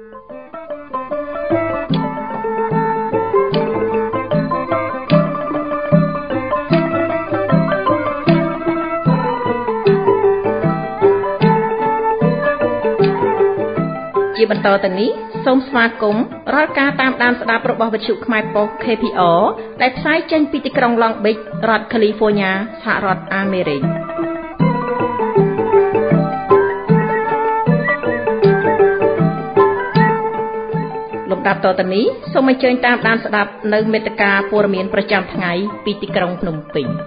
ជាបន្តទៅនេះសូមស្វាគមន៍រាល់ការតាមដានស្ដាប់របស់វិទ្យុខ្មែរប៉ុស្តិ៍ KPR ដែលផ្សាយចេញពីទីក្រុង Long Beach រដ្ឋ California សហរដ្ឋអាមេរិកលំដាប់តទៅនេះសូមអញ្ជើញតាមដានស្ដាប់នៅមេត្តាព័ត៌មានប្រចាំថ្ងៃពីទីក្រុងភ្នំពេញ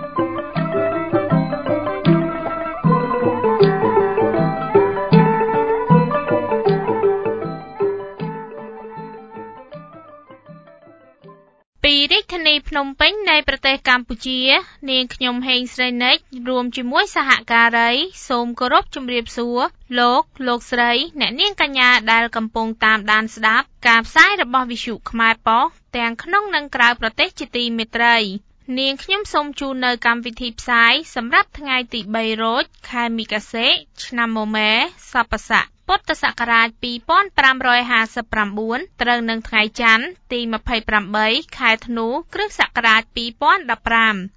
ធានីភ្នំពេញនៃប្រទេសកម្ពុជានាងខ្ញុំហេងស្រីនិចរួមជាមួយសហការីសូមគោរពជម្រាបសួរលោកស្រីអ្នកនាងកញ្ញាដែលកំពុងតាមដានស្ដាប់ការផ្សាយរបស់វិទ្យុខ្មែរប៉ុស្តិ៍ទាំងក្នុងនិងក្រៅប្រទេសជាទីមេត្រីនាងខ្ញុំសូមជូននៅកម្មវិធីផ្សាយសម្រាប់ថ្ងៃទី3រោចខែមិគសេឆ្នាំមមែសប្បស័កពុទ្ធសករាជ2559ត្រូវនឹងថ្ងៃច័ន្ទទី28ខែធ្នូគ្រិស្តសករាជ2015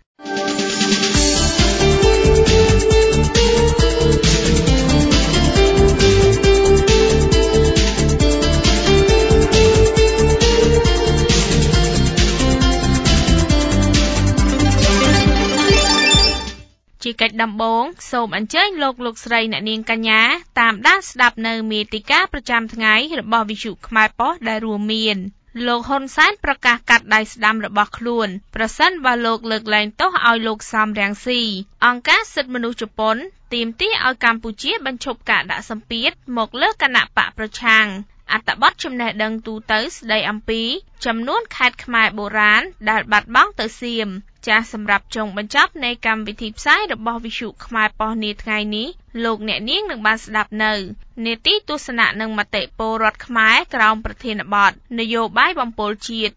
ជាកិច្ចដំបូងសូមអញ្ជើញលោកស្រីអ្នកនាងកញ្ញាតាមដានស្ដាប់នៅមេតិការប្រចាំថ្ងៃរបស់វិទ្យុខ្មែរប៉ុស្តិ៍ដែលរួមមានលោកហ៊ុនសែនប្រកាសកាត់ដៃស្ដាំរបស់ខ្លួនប្រសិនបើលោកលើកលែងទោសឲ្យលោកសំរងស៊ីអង្គការសិទ្ធិមនុស្សជប៉ុនទាមទារឲ្យកម្ពុជាបញ្ឈប់ការដាក់សម្ពាធមកលើគណៈបកប្រឆាំងអត្ថបទចំណេះដឹងទូទៅស្ដីអំពីចំនួនខេត្តខ្មែរបុរាណដែលបាត់បង់ទៅសៀមចាស់សម្រាប់ចុងបញ្ចប់នៃកម្មវិធីផ្សាយរបស់វិទ្យុខ្មែរប៉ុស្តិ៍នាថ្ងៃនេះលោកអ្នកនាងនឹងបានស្ដាប់នៅនេតិទស្សនៈនិងមតិពលរដ្ឋខ្មែរក្រោមប្រធានបទនយោបាយបំពុលជាតិ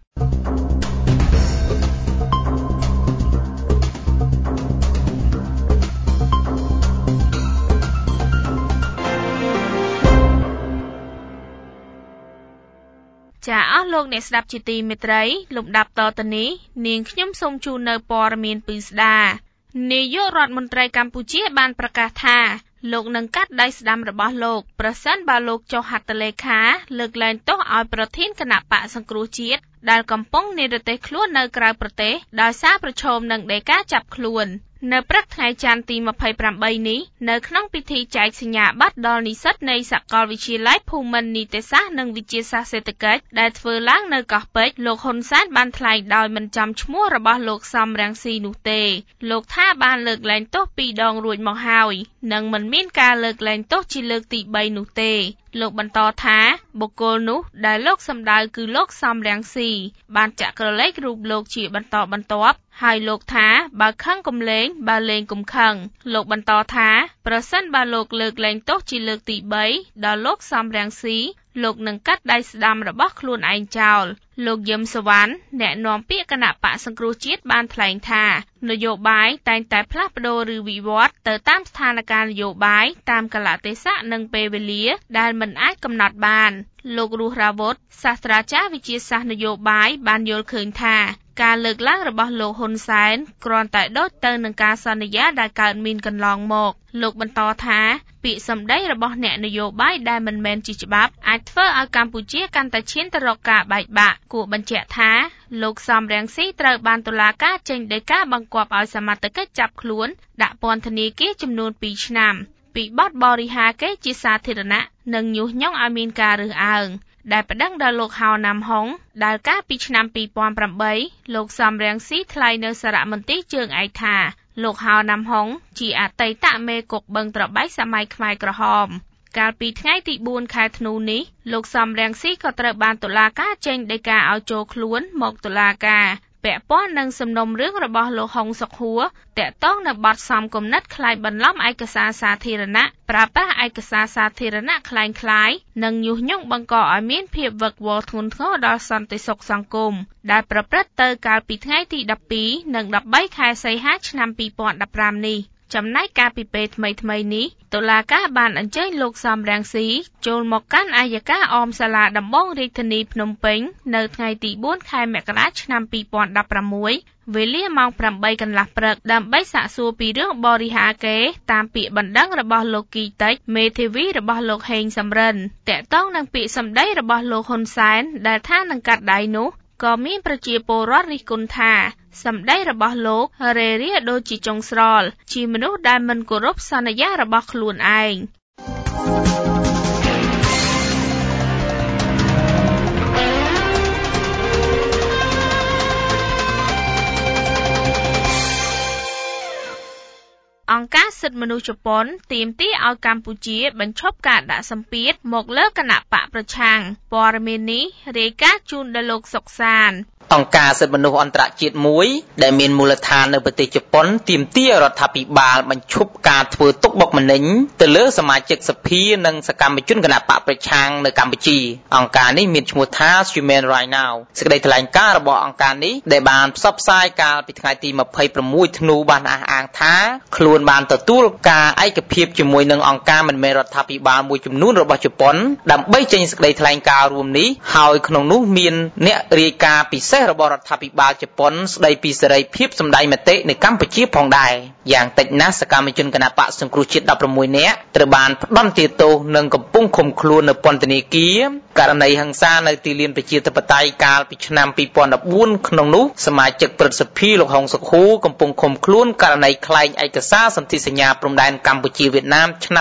ចាអស់លោកអ្នកស្ដាប់ជាទីមេត្រីលំដាប់តទៅនេះនាងខ្ញុំសូមជូននៅព័ត៌មានពិស្ដានាយករដ្ឋមន្ត្រីកម្ពុជាបានប្រកាសថាលោកនឹងកាត់ដៃស្ដាំរបស់លោកប្រសិនបើលោកចុះហត្ថលេខាលើកលែងទោសឲ្យប្រធានគណៈបកសង្គ្រោះជាតិដែលកំពុងនិរទេសខ្លួននៅក្រៅប្រទេសដោយសារប្រឈមនឹងដីកាចាប់ខ្លួននៅព្រឹកថ្ងៃច័ន្ទទី28នេះនៅក្នុងពិធីចែកសញ្ញាបត្រដល់និស្សិតនៃសាកលវិទ្យាល័យភូមិន្ទនីតិសាស្ត្រនិងវិទ្យាសាស្ត្រសេដ្ឋកិច្ចដែលធ្វើឡើងនៅកោះពេជ្រលោកហ៊ុនសែនបានថ្លែងដោយមិនចំឈ្មោះរបស់លោកសំរងស៊ីនោះទេលោកថាបានលើកលែងទោស2ដងរួចមកហើយនិងមិនមានការលើកលែងទោសជាលើកទី3នោះទេលោកបន្តថាបុគ្គលនោះដែលលោកសម្ដៅគឺលោកសំរងស៊ីបានចាក់ក្រឡេករូបលោកជាបន្តបន្ទាប់ហើយលោកថាបើខឹងកុំលេងបើលេងកុំខឹងលោកបន្តថាប្រសិនបើលោកលើកលែងទោសជាលើកទី3ដល់លោកសំរងស៊ីលោកនឹងកាត់ដៃស្ដាំរបស់ខ្លួនឯងចោលលោកយឹមសវណ្ណអ្នកនាំពាក្យគណៈបកសង្គ្រោះជាតិបានថ្លែងថានយោបាយតែងតែផ្លាស់ប្ដូរឬវិវត្តទៅតាមស្ថានភាពនយោបាយតាមកាលៈទេសៈនិងពេលវេលាដែលមិនអាចកំណត់បានលោករស់រាវុធសាស្ត្រាចារ្យវិទ្យាសាស្ត្រនយោបាយបានយល់ឃើញថាការលើកឡើងរបស់លោកហ៊ុនសែនគ្រាន់តែដូចទៅនឹងការសន្យាដែលកើតមានកន្លងមកលោកបន្តថាពាក្យសម្ដីរបស់អ្នកនយោបាយដែលមិនមែនជាច្បាប់អាចធ្វើឲ្យកម្ពុជាកាន់តែឈានទៅរកការបែកបាក់គួរបញ្ជាក់ថាលោកសំរងស៊ីត្រូវបានតុលាការចេញដីកាបង្គាប់ឲ្យសមត្ថកិច្ចចាប់ខ្លួនដាក់ពន្ធនាគារចំនួន2ឆ្នាំពីបទបរិហាកេរ្តិ៍ជាសាធារណៈនិងញុះញង់ឲ្យមានការរើសអើងដែលប្តឹងដល់លោកហៅណាំហុងដែលកាលពីឆ្នាំ2008លោកសំរងស៊ីថ្លែងនៅសារមន្ទីរជើងឯកថាលោកហៅណាំហុងជាអតីតមេគុកបឹងត្របែកសម័យខ្មែរក្រហមកាលពីថ្ងៃទី4ខែធ្នូនេះលោកសំរងស៊ីក៏ត្រូវបានតុលាការចេញដីកាឲ្យចូលខ្លួនមកតុលាការពាក់ព័ន្ធនឹងសំណុំរឿងរបស់លោកហុងសុកហួរតាក់ទងនឹងបទសំគំនិតក្លែងបន្លំឯកសារសាធារណៈប្រើប្រាស់ឯកសារសាធារណៈក្លែងក្លាយនិងញុះញង់បង្កឲ្យមានភាពវឹកវរធ្ងន់ធ្ងរដល់សន្តិសុខសង្គមដែលប្រព្រឹត្តទៅកាលពីថ្ងៃទី12និង13ខែសីហាឆ្នាំ2015នេះចំណែកការពីពេលថ្មីនេះតុលាការបានអញ្ជើញលោកសំរងស៊ីចូលមកកាន់អัยការអមសាលាដំបងរាជធានីភ្នំពេញនៅថ្ងៃទី4ខែមករាឆ្នាំ2016វេលាម៉ោង 8 កន្លះព្រឹកដើម្បីសាកសួរពីរឿងបរិហាកេរ្តិ៍តាមពាក្យបណ្ដឹងរបស់លោកគីតិចមេធាវីរបស់លោកហេងសំរិនតាក់ទងនឹងពាក្យសម្ដីរបស់លោកហ៊ុនសែនដែលថានឹងកាត់ដៃនោះក៏មានប្រជាពលរដ្ឋរិះគន់ថាសម្ដីរបស់លោករេរាដូចជាចុងស្រលជាមនុស្សដែលមិនគោរពសន្យារបស់ខ្លួនឯងអង្គការសិទ្ធិមនុស្សជប៉ុនទាមទារឲ្យកម្ពុជាបញ្ឈប់ការដាក់សម្ពាធមកលើគណបក្សប្រឆាំងព័ត៌មាននេះរាយការណ៍ជូនដល់លោកសុកសានអង្គការសិទ្ធិមនុស្សអន្តរជាតិមួយដែលមានមូលដ្ឋាននៅប្រទេសជប៉ុនទាមទាររដ្ឋាភិបាលបញ្ឈប់ការធ្វើទុកបុកម្នេញទៅលើសមាជិកសភានិងសកម្មជនគណបក្សប្រឆាំងនៅកម្ពុជាអង្គការនេះមានឈ្មោះថា Human Rights Now សេចក្តីថ្លែងការណ៍របស់អង្គការនេះដែលបានផ្សព្វផ្សាយកាលពីថ្ងៃទី26ធ្នូបានអះអាងថាខ្លួនបានទទួលការឯកភាពជាមួយនឹងអង្គការមិនមែនរដ្ឋាភិបាលមួយចំនួនរបស់ជប៉ុនដើម្បីចេញសេចក្តីថ្លែងការណ៍រួមនេះហើយក្នុងនោះមានអ្នករាយការណ៍ពិសេសរបស់រដ្ឋាភិបាលជប៉ុនស្ដីពីសេរីភាពសម្ដែងមតិនៅកម្ពុជាផងដែរយ៉ាងតិចណាស់សកម្មជនគណបក្សសង្គ្រោះជាតិ16នាក់ត្រូវបានផ្ដន្ទាទោសនិងកំពុងឃុំខ្លួននៅពន្ធនាគារករណីហិង្សានៅទីលានប្រជាធិបតេយ្យកាលពីឆ្នាំ2014ក្នុងនោះសមាជិកព្រឹទ្ធសភាលោកហុងសុខូកំពុងឃុំខ្លួនករណីក្លែងឯកសារសន្ធិសញ្ញាព្រំដែនកម្ពុជាវៀតណាមឆ្នាំ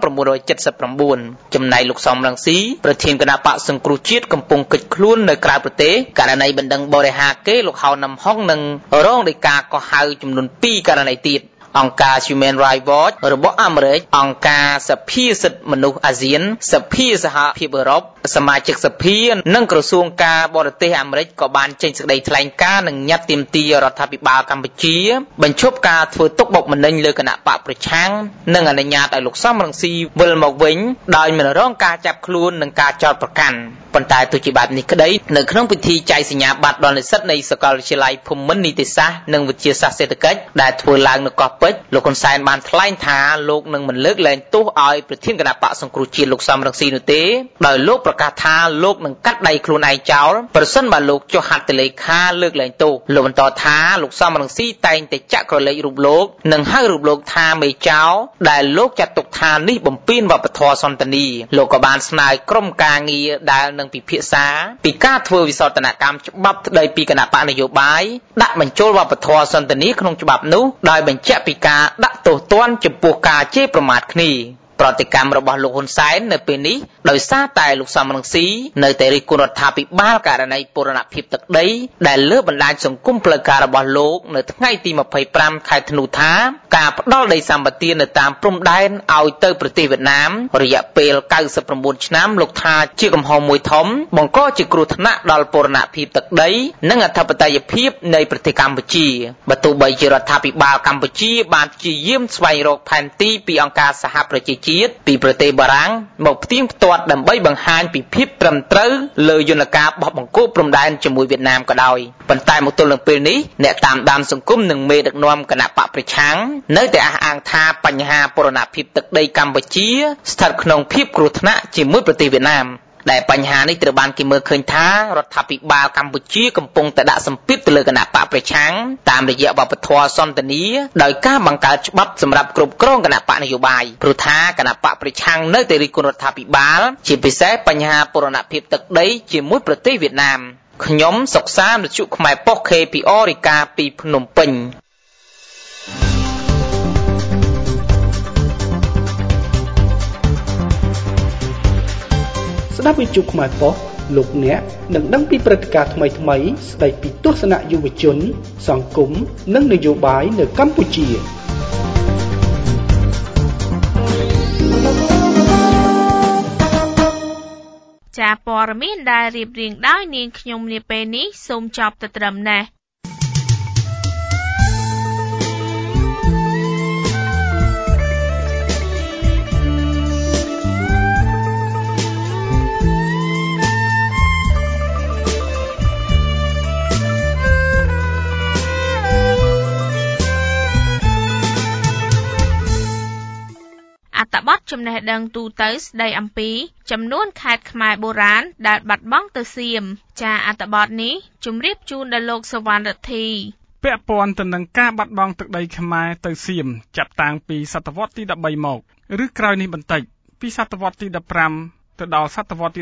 1979ចំណែកលោកសំរងស៊ីប្រធានគណបក្សសង្គ្រោះជាតិកំពុងគេចខ្លួននៅក្រៅប្រទេសករណីបណ្ដឹងបរិហាកេរ្តិ៍លោកហៅណាំហុងនិងរងដោយការកោះហៅចំនួន2ករណីទៀតអង្គការ Human Rights Watch របស់អាមេរិកអង្គការសភាសិទ្ធិមនុស្សអាស៊ានសភាសហភាពអឺរ៉ុបសមាជិកសភានិងក្រសួងការបរទេសអាមេរិកក៏បានចេញសេចក្តីថ្លែងការណ៍និងញត្តិទាមទាររដ្ឋាភិបាលកម្ពុជាបញ្ឈប់ការធ្វើទុកបុកម្នេញលើគណបក្សប្រឆាំងនិងអនុញ្ញាតឲ្យលោកសំរងស៊ីវិលមកវិញដោយមិនរងការចាប់ខ្លួននិងការចោទប្រកាន់ប៉ុន្តែទោះជាបែបនេះក្តីនៅក្នុងពិធីចែកសញ្ញាបត្រដល់និស្សិតនៃសាកលវិទ្យាល័យភូមិន្ទនីតិសាស្ត្រនិងវិទ្យាសាស្ត្រសេដ្ឋកិច្ចដែលធ្វើឡើងនៅកោះពេជ្រលោកហ៊ុនសែនបានថ្លែងថាលោកនឹងមិនលើកលែងទោសឲ្យប្រធានគណបក្សសង្គ្រោះជាតិលោកសំរងស៊ីនោះទេដោយលោកប្រកាសថាលោកនឹងកាត់ដៃខ្លួនឯងចោលប្រសិនបើលោកចុះហត្ថលេខាលើកលែងទោសលោកបន្តថាលោកសំរងស៊ីតែងតែចាក់ក្រឡេករូបលោកនិងហៅរូបលោកថាមេចោដែលលោកចាត់ទុកថានេះបំពានវប្បធម៌សន្តានីលោកក៏បានស្នើក្រុមការងារដែលនឹងពិភាក្សាពីការធ្វើវិសោធនកម្មច្បាប់ស្តីពីគណបក្សនយោបាយដាក់បញ្ចូលវប្បធម៌សន្តានីក្នុងច្បាប់នោះដោយបញ្ជាក់ពីការដាក់ទោសទណ្ឌចំពោះការជេរប្រមាថគ្នាប្រតិកម្មរបស់លោកហ៊ុនសែននៅពេលនេះដោយសារតែលោកសំរងស៊ីនៅតែរិះគន់រដ្ឋាភិបាលករណីបូរណភាពទឹកដីដែលលើបណ្ដាញសង្គមផ្លូវការរបស់លោកនៅថ្ងៃទី25ខែធ្នូថាការផ្ដាល់ដីសម្បត្តិនៅតាមព្រំដែនឲ្យទៅប្រទេសវៀតណាមរយៈពេល99ឆ្នាំលោកថាជាកំហុសមួយធំបង្កជាគ្រោះថ្នាក់ដល់បូរណភាពទឹកដីនិងអធិបតេយ្យភាពនៃប្រទេសកម្ពុជាបើទោះបីជារដ្ឋាភិបាលកម្ពុជាបានព្យាយាមស្វែងរកផែនទីពីអង្គការសហប្រជាជាតិពីប្រទេសបារាំងមកផ្ទៀងផ្ទាត់ដើម្បីបង្ហាញពីភាពត្រឹមត្រូវលើយន្តការបោះបង្គោលព្រំដែនជាមួយវៀតណាមក៏ដោយប៉ុន្តែមកទល់នឹងពេលនេះអ្នកតាមដានសង្គមនិងមេដឹកនាំគណបក្សប្រឆាំងនៅតែអះអាងថាបញ្ហាបូរណភាពទឹកដីកម្ពុជាស្ថិតក្នុងភាពគ្រោះថ្នាក់ជាមួយប្រទេសវៀតណាមដែលបញ្ហានេះត្រូវបានគេមើលឃើញថារដ្ឋាភិបាលកម្ពុជាកំពុងតែដាក់សម្ពាធទៅលើគណបក្សប្រឆាំងតាមរយៈវប្បធម៌សន្តានាដោយការបង្កើតច្បាប់សម្រាប់គ្រប់គ្រងគណបក្សនយោបាយព្រោះថាគណបក្សប្រឆាំងនៅតែរិះគន់រដ្ឋាភិបាលជាពិសេសបញ្ហាបូរណភាពទឹកដីជាមួយប្រទេសវៀតណាមខ្ញុំសុកសានវិទ្យុខ្មែរប៉ុស្តិ៍ KPR រាយការណ៍ពីភ្នំពេញស្ដាប់វិទ្យុខ្មែរប៉ុស្តិ៍លោកអ្នកនឹងដឹងពីព្រឹត្តិការណ៍ថ្មីៗស្ដីពីទស្សនៈយុវជនសង្គមនិងនយោបាយនៅកម្ពុជាចាព័ត៌មានដែលរៀបរៀងដោយនាងខ្ញុំនាពេលនេះសូមចប់តែត្រឹមនេះចំណេះដឹងទូទៅស្ដីអំពីចំនួនខេត្តខ្មែរបុរាណដែលបាត់បង់ទៅសៀមចាអត្ថបទនេះជម្រាបជូនដល់លោកសវណ្ណរិទ្ធីពាក់ព័ន្ធទៅនឹងការបាត់បង់ទឹកដីខ្មែរទៅសៀមចាប់តាំងពីសតវត្សទី13មកឬក្រោយនេះបន្តិចពីសតវត្សទី15ទៅដល់សតវត្សទី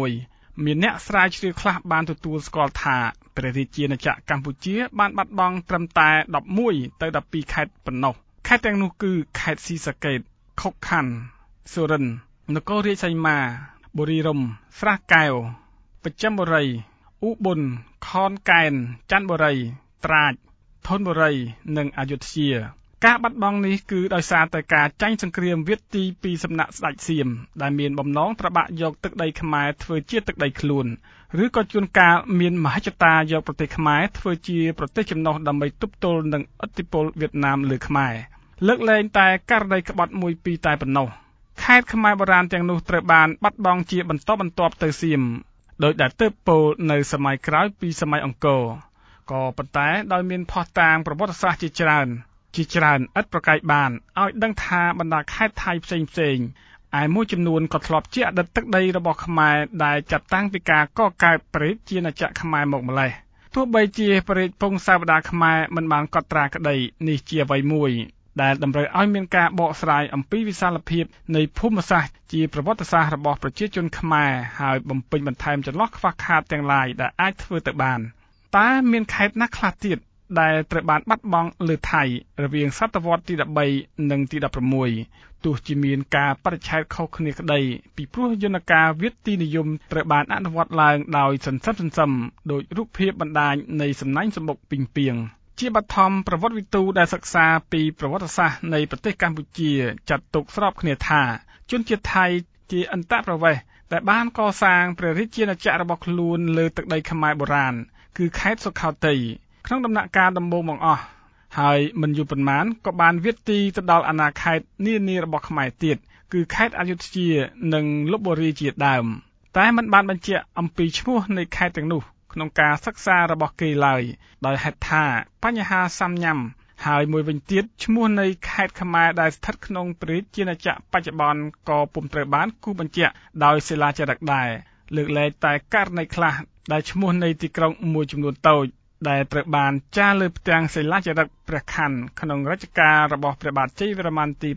16មានអ្នកស្រាវជ្រាវខ្លះបានទទួលស្គាល់ថាព្រះរាជាណាចក្រកម្ពុជាបានបាត់បង់ត្រឹមតែ11ទៅ12ខេត្តប៉ុណ្ណោះខេត្តទាំងនោះគឺខេត្តស៊ីសាកេតខុកខណ្ឌសុរិន្ទនគររាជសីមាបុរីរំស្រះកែវបច្ចឹមបុរីឧបលខនកែនច័ន្ទបុរីត្រាចធនបុរីនិងអយុធ្យាការបាត់បង់នេះគឺដោយសារតែការចាញ់សង្គ្រាមវៀតទីពីសំណាក់ស្ដេចសៀមដែលមានបំណងត្របាក់យកទឹកដីខ្មែរធ្វើជាទឹកដីខ្លួនឬក៏ជួនកាលមានមហិច្ឆតាយកប្រទេសខ្មែរធ្វើជាប្រទេសចំណុះដើម្បីទប់ទល់នឹងឥទ្ធិពលវៀតណាមលើខ្មែរលើកលែងតែករណីក្បត់មួយពីរតែប៉ុណ្ណោះខេត្តខ្មែរបុរាណទាំងនោះត្រូវបានបាត់បង់ជាបន្តបន្ទាប់ទៅសៀមដោយដែលទើបពោលនៅសម័យក្រោយពីសម័យអង្គរក៏ប៉ុន្តែដោយមានភស្តុតាងប្រវត្តិសាស្ត្រជាច្រើនឥតប្រកែកបានឲ្យដឹងថាបណ្ដាខេត្តថៃផ្សេងឯមួយចំនួនក៏ធ្លាប់ជាអតីតទឹកដីរបស់ខ្មែរដែលចាប់តាំងពីការកកើតព្រះរាជាណាចក្រខ្មែរមកម្ល៉េះទោះបីជាព្រះរាជពង្សាវតារខ្មែរមិនបានកត់ត្រាក្តីនេះជាអ្វីមួយដែលតម្រូវឲ្យមានការបកស្រាយអំពីវិសាលភាពនៃភូមិសាស្ត្រជាប្រវត្តិសាស្ត្ររបស់ប្រជាជនខ្មែរហើយបំពេញបន្ថែមចន្លោះខ្វះខាតទាំងឡាយដែលអាចធ្វើទៅបានតែមានខេត្តណាខ្លះទៀតដែលត្រូវបានបាត់បង់លើថៃរវាងសតវត្សទី13និងទី16ទោះជាមានការបរិច្ឆេទខុសគ្នាក្តីពីព្រោះយន្តការវៀតទីនិយមត្រូវបានអនុវត្តឡើងដោយសន្សំដោយរូបភាពបណ្ដាញនៃសំណាញ់សម្បុកពីងពីងជាបឋមប្រវត្តិវិទូដែលសិក្សាពីប្រវត្តិសាស្ត្រនៃប្រទេសកម្ពុជាចាត់ទុកស្របគ្នាថាជនជាតិថៃជាអន្តរប្រវេសន៍ដែលបានកសាងព្រះរាជាណាចក្ររបស់ខ្លួនលើទឹកដីខ្មែរបុរាណគឺខេត្តសុខោទ័យក្នុងដំណាក់កាលដំបូងបង្អស់ហើយមិនយូរប៉ុន្មានក៏បានវាទីទៅដល់អាណាខេត្តនានារបស់ខ្មែរទៀតគឺខេត្តអយុធ្យានិងលបបុរីជាដើមតែมันបានបញ្ជាក់អំពីឈ្មោះនៃខេត្តទាំងនោះក្នុងការសិក្សារបស់គេឡើយដោយហេតុថាបញ្ហាសាំញ៉ាំហើយមួយវិញទៀតឈ្មោះនៃខេត្តខ្មែរដែលស្ថិតក្នុងព្រះរាជាណាចក្របច្ចុប្បន្នក៏ពុំត្រូវបានគូបញ្ជាក់ដោយសិលាចារឹកដែរលើកលែងតែករណីខ្លះដែលឈ្មោះនៃទីក្រុងមួយចំនួនតូចដែលត្រូវបានចារលើផ្ទាំងសិលាចារឹកព្រះខ័នក្នុងរជ្ជកាលរបស់ព្រះបាទជ័យវរ្ម័នទី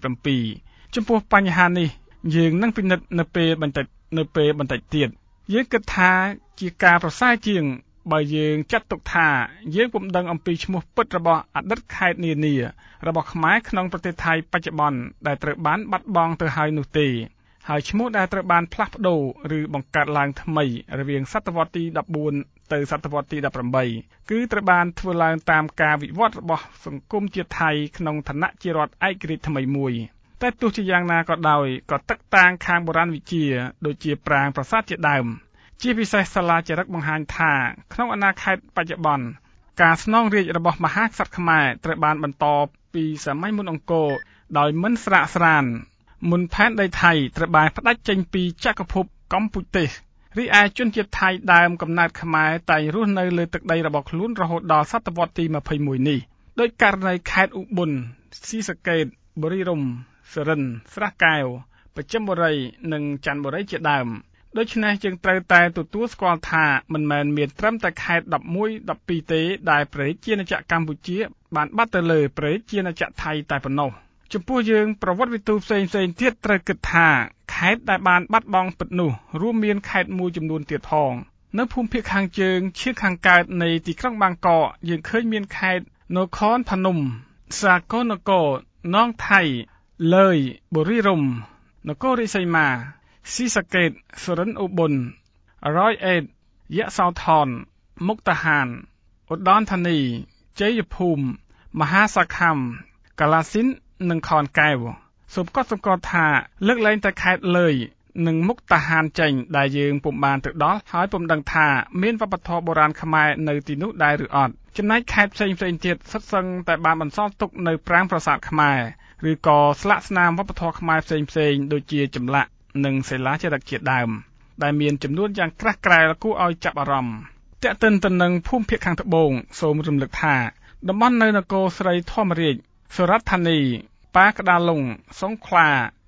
7ចំពោះបញ្ហានេះយើងនឹងពិនិត្យនៅពេលបន្តិចទៀតយើងគិតថាជាការប្រសើរជាងបើយើងចាត់ទុកថាយើងពុំដឹងអំពីឈ្មោះពិតរបស់អតីតខេត្តនានារបស់ខ្មែរក្នុងប្រទេសថៃបច្ចុប្បន្នដែលត្រូវបានបាត់បង់ទៅហើយនោះទេហើយឈ្មោះដែលត្រូវបានផ្លាស់ប្ដូរឬបង្កើតឡើងថ្មីរវាងសតវត្សទី14ទៅសតវត្សទី18គឺត្រូវបានធ្វើឡើងតាមការវិវត្តរបស់សង្គមជាតិថៃក្នុងឋានៈជារដ្ឋឯករាជ្យថ្មីមួយតែទោះជាយ៉ាងណាក៏ដោយក៏ទឹកតាំងខាងបុរាណវិទ្យាដូចជាប្រាង្គប្រាសាទជាដើមជាពិសេសសាលាចារឹកបង្ហាញថាក្នុងអាណាខេត្តបច្ចុប្បន្នការស្នងរាជរបស់មហាក្សត្រខ្មែរត្រូវបានបន្តពីសម័យមុនអង្គរដោយមិនស្រាកស្រានមុនផែនដីថៃត្រូវបានផ្ដាច់ចេញពីចក្រភពកម្ពុជារីឯជនជាតិថៃដើមកំណើតខ្មែរតែងរស់នៅលើទឹកដីរបស់ខ្លួនរហូតដល់សតវត្សទី21នេះដោយករណីខេត្តឧបលស៊ីសាកេតបុរីរំសុរិន្ទស្រះកែវបច្ចឹមបុរីនិងច័ន្ទបុរីជាដើមដូច្នេះយើងត្រូវតែទទួលស្គាល់ថាមិនមែនមានត្រឹមតែខេត្ត11 12ទេដែលព្រះរាជាណាចក្រកម្ពុជាបានបាត់ទៅលើព្រះរាជាណាចក្រថៃតែប៉ុណ្ណោះចំពោះយើងប្រវត្តិវិទូផ្សេងទៀតត្រូវគិតថាខេត្តដែលបានបាត់បង់ពិតនោះរួមមានខេត្តមួយចំនួនទៀតផងនៅភូមិភាគខាងជើងឈៀងខាងកើតនៃទីក្រុងបាងកកយើងឃើញមានខេត្តនគរភ្នំសាកលនគរនងថៃលើយបុរីរំនគររាជសីមាស៊ីសាកេតសុរិន្ទឧបលរយអេតយៈសោថនមុកតាហានឧត្តរធានីជ័យភូមិមហាសខំកាឡាសិននិងខនកែវសូមកត់សម្គាល់ថាលើកលែងតែខេត្តលើយនិងមុកតាហានចេញដែលយើងពុំបានទៅដល់ហើយពុំដឹងថាមានវប្បធម៌បុរាណខ្មែរនៅទីនោះដែរឬអត់ចំណែកខេត្តផ្សេងទៀតសុទ្ធសឹងតែបានបន្សល់ទុកនៅប្រាង្គប្រាសាទខ្មែរឬក៏ស្លាកស្នាមវប្បធម៌ខ្មែរផ្សេងដូចជាចម្លាក់និងសិលាចារឹកជាដើមដែលមានចំនួនយ៉ាងក្រាស់ក្រែលគួរឲ្យចាប់អារម្មណ៍ទាក់ទិនទៅនឹងភូមិភាគខាងត្បូងសូមរំលឹកថាតំបន់នៅនគរស្រីធម្មរាជសុរដ្ឋានីប៉ាក្តាឡុងសង្ឃ្លា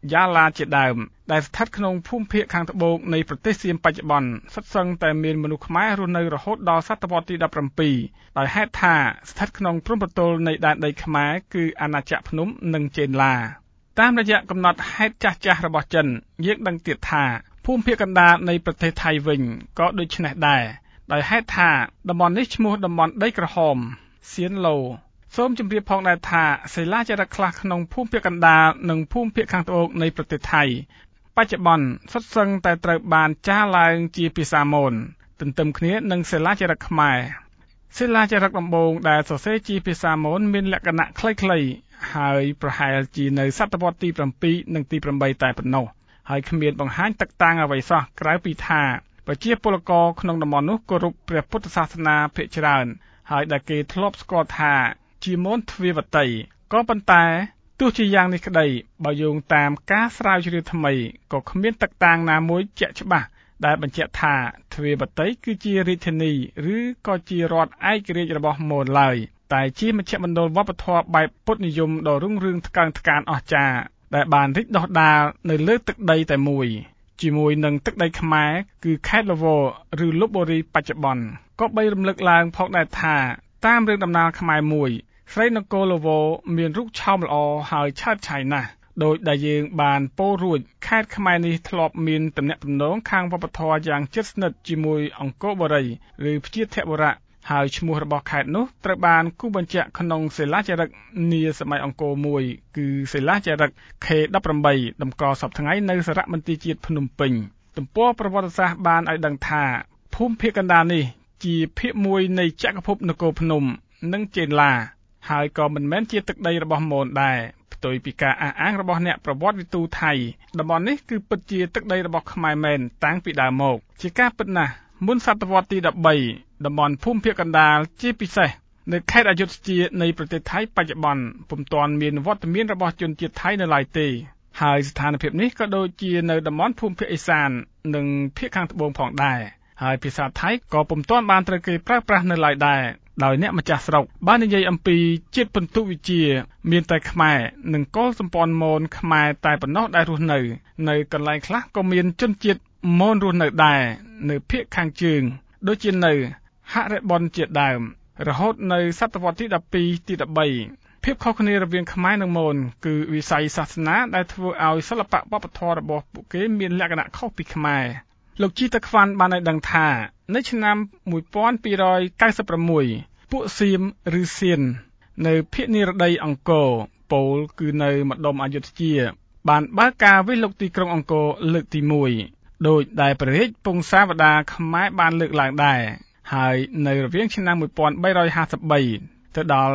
យ៉ាឡាជាដើមដែលស្ថិតក្នុងភូមិភាគខាងត្បូងនៃប្រទេសសៀមបច្ចុប្បន្នសុទ្ធសឹងតែមានមនុស្សខ្មែររស់នៅរហូតដល់សតវត្សទី17ដោយហេតុថាស្ថិតក្នុងព្រំប្រទល់នៃដែនដីខ្មែរគឺអាណាចក្រភ្នំនិងចេនឡាតាមរយៈកំណត់ហេតុចាស់ៗរបស់ចិនយើងដឹងទៀតថាភូមិភាគកណ្ដាលនៃប្រទេសថៃវិញក៏ដូចនេះដែរដោយហេតុថាតំបន់នេះឈ្មោះតំបន់ដីក្រហមសៀនឡូសូមជម្រាបផងដែរថាសិលាចារឹកខ្លះក្នុងភូមិភាគកណ្ដាលនិងភូមិភាគខាងត្បូងនៃប្រទេសថៃបច្ចុប្បន្នសុទ្ធសឹងតែត្រូវបានចារឡើងជាភាសាមនទន្ទឹមគ្នានឹងសិលាចារឹកខ្មែរសិលាចារឹកដំបូងដែលសរសេរជាភាសាមនមានលក្ខណៈខ្លីៗហើយប្រហែលជានៅសតវត្សទី7និងទី8តែប៉ុណ្ណោះហើយគ្មានបង្ហាញទឹកតាំងអ្វីសោះក្រៅពីថាប្រជាពលករក្នុងតំបន់នោះគោរពព្រះពុទ្ធសាសនាភាគច្រើនហើយដែលគេធ្លាប់ស្គាល់ថាជាមនទ្វាវតីក៏ប៉ុន្តែទោះជាយ៉ាងនេះក្តីបើយោងតាមការស្រាវជ្រាវថ្មីក៏គ្មានទឹកតាំងណាមួយជាក់ច្បាស់ដែលបញ្ជាក់ថាទ្វាវតីគឺជារាជធានីឬក៏ជារដ្ឋឯករាជ្យរបស់មនឡើយតែជាមជ្ឈមណ្ឌលវប្បធម៌បែបពុទ្ធនិយមដ៏រុងរឿងថ្កើងថ្កានអស្ចារ្យដែលបានរីកដុះដាលនៅលើទឹកដីតែមួយជាមួយនឹងទឹកដីខ្មែរគឺខេត្តលវឬលុបបុរីបច្ចុប្បន្នក៏បីរំលឹកឡើងផងដែរថាតាមរឿងដំណាលខ្មែរមួយស្រីនគរលវមានរូបឆោមល្អហើយឆើតឆាយណាស់ដោយដែលយើងបានពោលរួចខេត្តខ្មែរនេះធ្លាប់មានទំនាក់ទំនងខាងវប្បធម៌យ៉ាងជិតស្និទ្ធជាមួយអង្គរបូរីឬព្យាធបុរៈហើយឈ្មោះរបស់ខេត្តនោះត្រូវបានគូបញ្ជាក់ក្នុងសិលាចារឹកនាសម័យអង្គរមួយគឺសិលាចារឹក K18 តម្កល់សពថ្ងៃនៅសារមន្ទីរជាតិភ្នំពេញទំព័រប្រវត្តិសាស្ត្របានឲ្យដឹងថាភូមិភាគកណ្ដាលនេះជាភាគមួយនៃចក្រភពនគរភ្នំនិងចេនឡាហើយក៏មិនមែនជាទឹកដីរបស់មនដែរផ្ទុយពីការអះអាងរបស់អ្នកប្រវត្តិវិទូថៃតំបន់នេះគឺពិតជាទឹកដីរបស់ខ្មែរមែនតាំងពីដើមមកជាការពិតណាស់មុនសតវត្សទី13តំបន់ភូមិភាគកណ្ដាលជាពិសេសនៅខេត្តអយុធ្យានៃប្រទេសថៃបច្ចុប្បន្នពុំទាន់មានវត្តមានរបស់ជនជាតិថៃនៅឡើយទេហើយស្ថានភាពនេះក៏ដូចជានៅតំបន់ភូមិភាគឦសាននិងភាគខាងត្បូងផងដែរហើយភាសាថៃក៏ពុំទាន់បានត្រូវគេប្រើប្រាស់នៅឡើយដែរដោយអ្នកម្ចាស់ស្រុកបាននិយាយអំពីជាតិពិន្ទុវិជ្ជាមានតែខ្មែរនិងកុលសម្ព័ន្ធមនខ្មែរតែប៉ុណ្ណោះដែលរស់នៅកន្លែងខ្លះក៏មានជនជាតិមនរស់នៅដែរនៅភាគខាងជើងដូចជានៅហរិបនជាដើមរហូតនៅសតវត្សទី12ទី13ភាពខុសគ្នារវាងខ្មែរនិងមនគឺវិស័យសាសនាដែលធ្វើឲ្យសិល្បៈវប្បធម៌របស់ពួកគេមានលក្ខណៈខុសពីខ្មែរលោកជីតាខ្វាន់បានឲ្យដឹងថានៅឆ្នាំ1296ពួកសៀមឬសៀននៅភាគនិរតីអង្គរពោលគឺនៅម្ដុំអយុធ្យាបានបើកការវិលុកទីក្រុងអង្គរលើកទី1ដោយដែលព្រះរាជពង្សាវតារខ្មែរបានលើកឡើងដែរហើយនៅរវាងឆ្នាំ1353ទៅដល់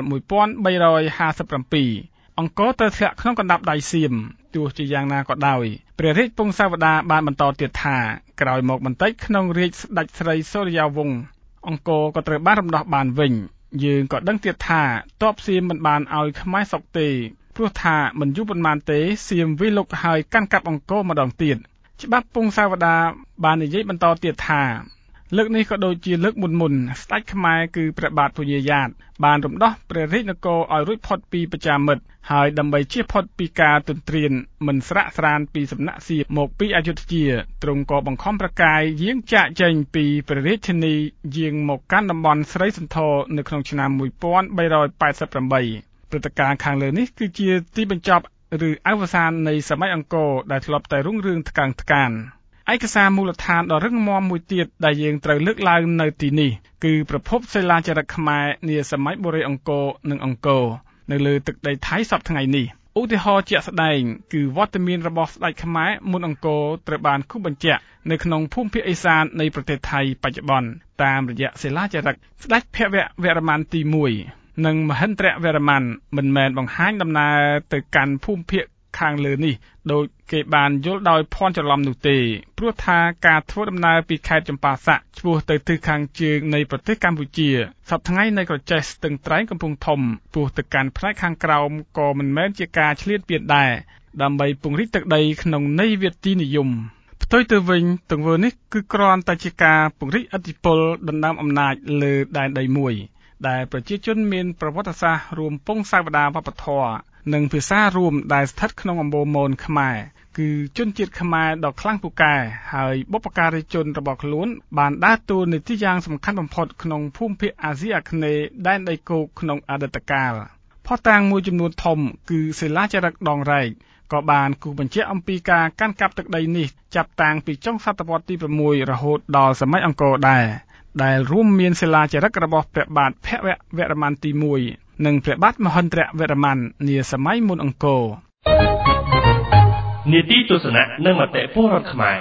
1357អង្គរត្រូវធ្លាក់ក្នុងកណ្ដាប់ដៃសៀមទោះជាយ៉ាងណាក៏ដោយព្រះរាជពង្សាវតារបានបន្តទៀតថាក្រោយមកបន្តិចក្នុងរាជស្ដេចស្រីសូរិយាវង្សអង្គរក៏ត្រូវបានរំដោះបានវិញយើងក៏ដឹងទៀតថាទ័ពសៀមមិនបានឲ្យខ្មែរសុកទេព្រោះថាមិនយូរប៉ុន្មានទេសៀមវិលុកហើយកាន់កាប់អង្គរម្ដងទៀតច្បាប់ពង្សាវតារបាននិយាយបន្តទៀតថាលើកនេះក៏ដូចជាលើកមុនស្ដេចខ្មែរគឺព្រះបាទពញាយ៉ាតបានរំដោះព្រះរាជនគរឲ្យរួចផុតពីបច្ចាមិត្តហើយដើម្បីជៀសផុតពីការទន្ទ្រានមិនស្រាកស្រានពីសំណាក់សៀមមកពីអយុធ្យាទ្រង់ក៏បង្ខំប្រកាយយាងចាកចេញពីព្រះរាជធានីយាងមកកាន់តំបន់ស្រីសន្ធរនៅក្នុងឆ្នាំ1388ព្រឹត្តិការណ៍ខាងលើនេះគឺជាទីបញ្ចប់ឬអវសាននៃសម័យអង្គរដែលធ្លាប់តែរុងរឿងថ្កើងថ្កានឯកសារមូលដ្ឋានដ៏រឹងមាំមួយទៀតដែលយើងត្រូវលើកឡើងនៅទីនេះគឺប្រភពសិលាចារឹកខ្មែរនាសម័យបុរេអង្គរនិងអង្គរនៅលើទឹកដីថៃសព្វថ្ងៃនេះឧទាហរណ៍ជាក់ស្ដែងគឺវត្តមានរបស់ស្ដេចខ្មែរមុនអង្គរត្រូវបានគូបញ្ជាក់នៅក្នុងភូមិភាគឦសាននៃប្រទេសថៃបច្ចុប្បន្នតាមរយៈសិលាចារឹកស្ដេចភវវរ្ម័នទី1និងមហិន្ទ្រវរ្ម័នមិនមែនបង្ហាញដំណើរទៅកាន់ភូមិភាគខាងលើនេះដោយគេបានយល់ដោយភ័ន្តច្រឡំនោះទេព្រោះថាការធ្វើដំណើរពីខេត្តចម្ប៉ាសាក់ឆ្ពោះទៅទិសខាងជើងនៃប្រទេសកម្ពុជាសប្តាហ៍ថ្ងៃនៅក្រចេះស្ទឹងត្រែងកំពង់ធំពោះទៅកាន់ផ្នែកខាងក្រោមក៏មិនមែនជាការឆ្លៀតពៀនដែរដើម្បីពង្រីកទឹកដីក្នុងន័យវាទីនិយមផ្ទុយទៅវិញទង្វើនេះគឺគ្រាន់តែជាការពង្រីកឥទ្ធិពលដណ្ដើមអំណាចលើដែនដីមួយដែលប្រជាជនមានប្រវត្តិសាស្ត្ររួមពងសាវតារវប្បធម៌និងភាសារួមដែលស្ថិតក្នុងអំបូរមនខ្មែរគឺជនជាតិខ្មែរដ៏ខ្លាំងពូកែហើយបុព្វការីជនរបស់ខ្លួនបានដើរតួនាទីយ៉ាងសំខាន់បំផុតក្នុងភូមិភាគអាស៊ីអាគ្នេយ៍ដែនដីគោកក្នុងអតីតកាលភស្តុតាងមួយចំនួនធំគឺសិលាចារឹកដងរែកក៏បានគូសបញ្ជាក់អំពីការកាន់កាប់ទឹកដីនេះចាប់តាំងពីចុងសតវត្សទី6រហូតដល់សម័យអង្គរដែរដែលរួមមានសិលាចារឹករបស់ព្រះបាទភវវរ្ម័នទី1និងព្រះបាទមហិន្ទ្រវរ្ម័ននាសម័យមុនអង្គរនីតិទស្សនៈនិងមតិពលរដ្ឋខ្មែរ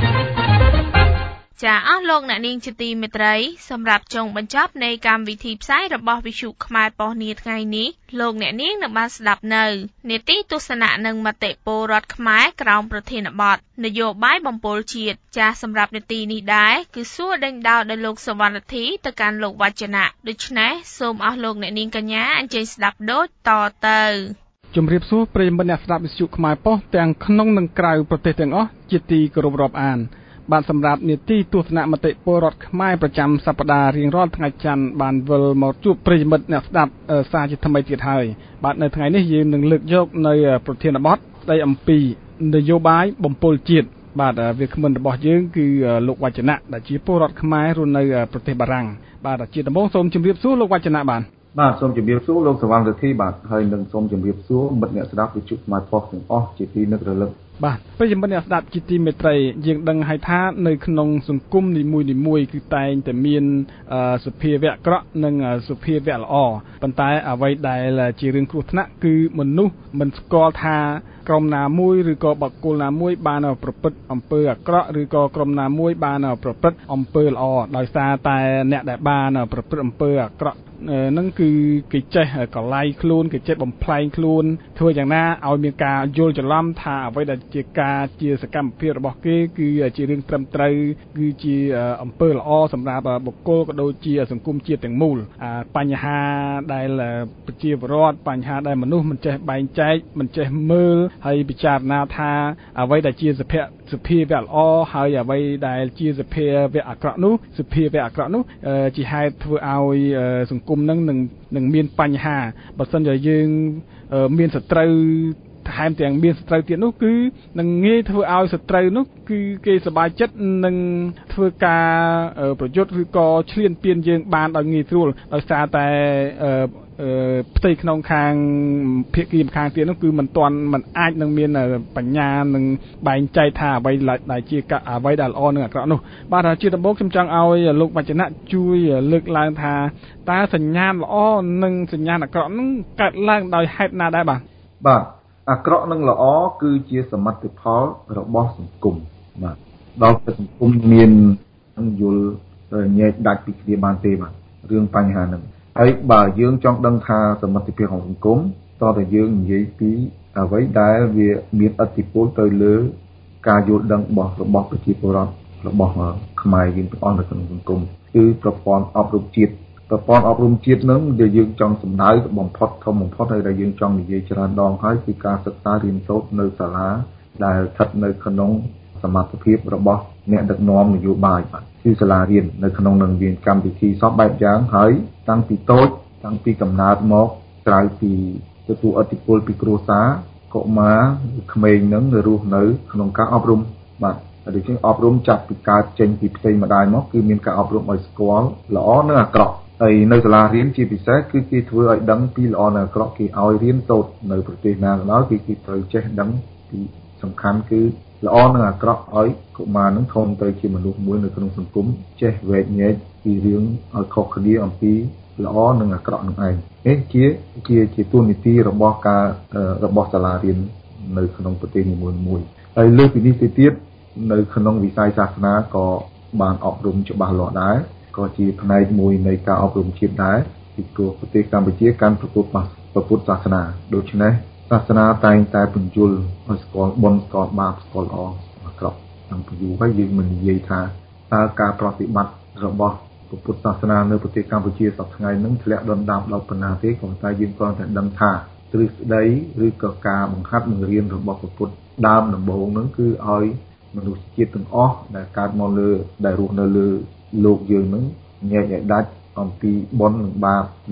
ចាអស់លោកអ្នកនាងជាទីមេត្រីសម្រាប់ចុងបញ្ចប់នៃកម្មវិធីផ្សាយរបស់វិទ្យុខ្មែរប៉ុស្តិ៍នាថ្ងៃនេះលោកអ្នកនាងនឹងបានស្ដាប់នៅនីតិទស្សនៈនិងមតិពលរដ្ឋខ្មែរក្រោមប្រធានបទនយោបាយបំពុលជាតិចាសម្រាប់នីតិនេះដែរគឺសួរដេញដោលដោយលោកសវណ្ណធីទៅកាន់លោកវចនៈដូច្នេះសូមអស់លោកអ្នកនាងកញ្ញាអញ្ជើញស្ដាប់ដូចតទៅជំរាបសួរប្រិយមិត្តអ្នកស្ដាប់វិទ្យុខ្មែរប៉ុស្តិ៍ទាំងក្នុងនិងក្រៅប្រទេសទាំងអស់ជាទីគោរពរាប់អានបានសម្រាប់នីតិទស្សនៈមតិពលរដ្ឋខ្មែរប្រចាំសប្តាហ៍រៀងរាល់ថ្ងៃច័ន្ទបានវិលមកជួបប្រិយមិត្តអ្នកស្ដាប់សារជាថ្មីទៀតហើយបាទនៅថ្ងៃនេះយើងនឹងលើកយកនៅប្រធានបទស្ដីអំពីនយោបាយបំពុលជាតិបាទវាគ្មិនរបស់យើងគឺលោកវចនៈដែលជាពលរដ្ឋខ្មែររស់នៅប្រទេសបារាំងបាទជាដំបូងសូមជម្រាបសួរលោកវចនៈបាទសូមជម្រាបសួរលោកសវណ្ណធីបាទហើយនឹងសូមជម្រាបសួរមិត្តអ្នកស្ដាប់វិទ្យុខ្មែរប៉ុស្តិ៍ទាំងអស់ជាទីនឹករលឹកបាទប្រិយមិត្តអ្នកស្ដាប់ជាទីមេត្រីយើងដឹងហើយថានៅក្នុងសង្គមនីមួយៗគឺតែងតែមានសភាវៈអាក្រក់និងសភាវៈល្អប៉ុន្តែអ្វីដែលជារឿងគ្រោះថ្នាក់គឺមនុស្សមិនស្គាល់ថាក្រុមណាមួយឬក៏បុគ្គលណាមួយបានប្រព្រឹត្តអំពើអាក្រក់ឬក៏ក្រុមណាមួយបានប្រព្រឹត្តអំពើល្អដោយសារតែអ្នកដែលបានប្រព្រឹត្តអំពើអាក្រក់នឹងគឺគេចេះកលៃខ្លួនគេចេះបំផ្លែងខ្លួនធ្វើយ៉ាងណាឲ្យមានការយល់ច្រឡំថាអ្វីដែលជាសកម្មភាពរបស់គេគឺជារឿងត្រឹមត្រូវគឺជាអំពើល្អសម្រាប់បុគ្គលក៏ដូចជាសង្គមជាតិទាំងមូលបញ្ហាដែលប្រជាពលរដ្ឋបញ្ហាដែលមនុស្សមិនចេះបែងចែកមិនចេះមើលហើយពិចារណាថាអ្វីដែលជាសភាវៈល្អហើយអ្វីដែលជាសភាវៈអាក្រក់នោះជាហេតុធ្វើឲ្យសង្គមនឹងមានបញ្ហាបើសិនជាយើងមានសត្រូវថែមទាំងមានសត្រូវទៀតនោះគឺនឹងងាយធ្វើឲ្យសត្រូវនោះគឺគេសប្បាយចិត្តនឹងធ្វើការប្រយុទ្ធឬក៏ឈ្លានពានយើងបានដោយងាយស្រួលដោយសារតែផ្ទៃក្នុងខាងភាគីម្ខាងទៀតនោះគឺมันអាចនឹងមានបញ្ញានឹងបែងចែកថាអ្វីដែលជាអ្វីដែលល្អនិងអាក្រក់នោះបាទជាដំបូងខ្ញុំចង់ឲ្យលោកវចនៈជួយលើកឡើងថាតើសញ្ញាណល្អនិងសញ្ញាណអាក្រក់នោះកើតឡើងដោយហេតុណាដែរបាទអាក្រក់និងល្អគឺជាសមិទ្ធផលរបស់សង្គមបាទដល់តែសង្គមមានយល់ញែកដាច់ពីគ្នាបានទេបាទរឿងបញ្ហាហ្នឹងហើយបើយើងចង់ដឹងថាសមិទ្ធភាពของសង្គមតើតើយើងនិយាយពីអ្វីដែលវាមានឥទ្ធិពលទៅលើការយល់ដឹងរបស់ប្រជាពលរដ្ឋរបស់ខ្មែរយើងទាំងអស់នៅក្នុងសង្គមគឺប្រព័ន្ធអប់រំជាតិនឹងដែលយើងចង់សម្ដៅបំផុតធំបំផុតហើយដែលយើងចង់និយាយច្រើនដងហើយគឺការសិក្សារៀនសូត្រនៅសាលាដែលស្ថិតនៅក្នុងសមត្ថភាពរបស់អ្នកដឹកនាំនយោបាយបាទគឺសាលារៀននៅក្នុងនឹងមានកម្មវិធីសពបែបយ៉ាងហើយតាំងពីតូចតាំងពីកំណើតមកក្រៅពីទទួលឥទ្ធិពលពីគ្រួសារកុមារក្មេងនឹងរស់នៅក្នុងការអប់រំបាទដូច្នេះអប់រំចាប់ពីកើតចេញពីផ្ទៃម្ដាយមកគឺមានការអប់រំឲ្យស្គាល់ល្អនិងអាក្រក់ហើយនៅសាលារៀនជាពិសេសគឺគេធ្វើឲ្យដឹងពីល្អនិងអាក្រក់គេឲ្យរៀនសូត្រនៅប្រទេសណាក៏ដោយគេត្រូវចេះដឹងពីសំខាន់គឺល្អនិងអាក្រក់ឲ្យកុមារនឹងធំទៅជាមនុស្សមួយនៅក្នុងសង្គមចេះវែកញែកពីរឿងឲ្យខុសគ្នាអំពីល្អនិងអាក្រក់នឹងឯងនេះជាទូនីតិរបស់សាលារៀននៅក្នុងប្រទេសនីមួយៗហើយលើសពីនេះទៅទៀតនៅក្នុងវិស័យសាសនាក៏បានអប់រំច្បាស់លាស់ដែរក៏ជាផ្នែកមួយនៃការអប់រំជាតិដែរពីព្រោះប្រទេសកម្ពុជាកាន់ប្រពុទ្ធសាសនាដូច្នេះសាសនាតែងតែពន្យល់ឲ្យស្គាល់បុណ្យស្គាល់បាបស្គាល់ល្អអាក្រក់តាមពីយូរហើយយើងមិននិយាយថាតើការប្រតិបត្តិរបស់ពុទ្ធសាសនានៅប្រទេសកម្ពុជាសប្តាហ៍ថ្ងៃនឹងធ្លាក់ដុនដាបដល់ប៉ុណ្ណាទេក៏តែយើងគ្រាន់តែដឹងថាទ្រឹស្ដីឬក៏ការបង្ហាត់បង្រៀនរបស់ពុទ្ធដើមដំបូងនឹងគឺឲ្យមនុស្សជាតិទាំងអស់ដែលកើតមកលើដែលរស់នៅលើលោកយើងនឹងញែកឲ្យដាច់អំពីបុណ្យនិងបាបបាទ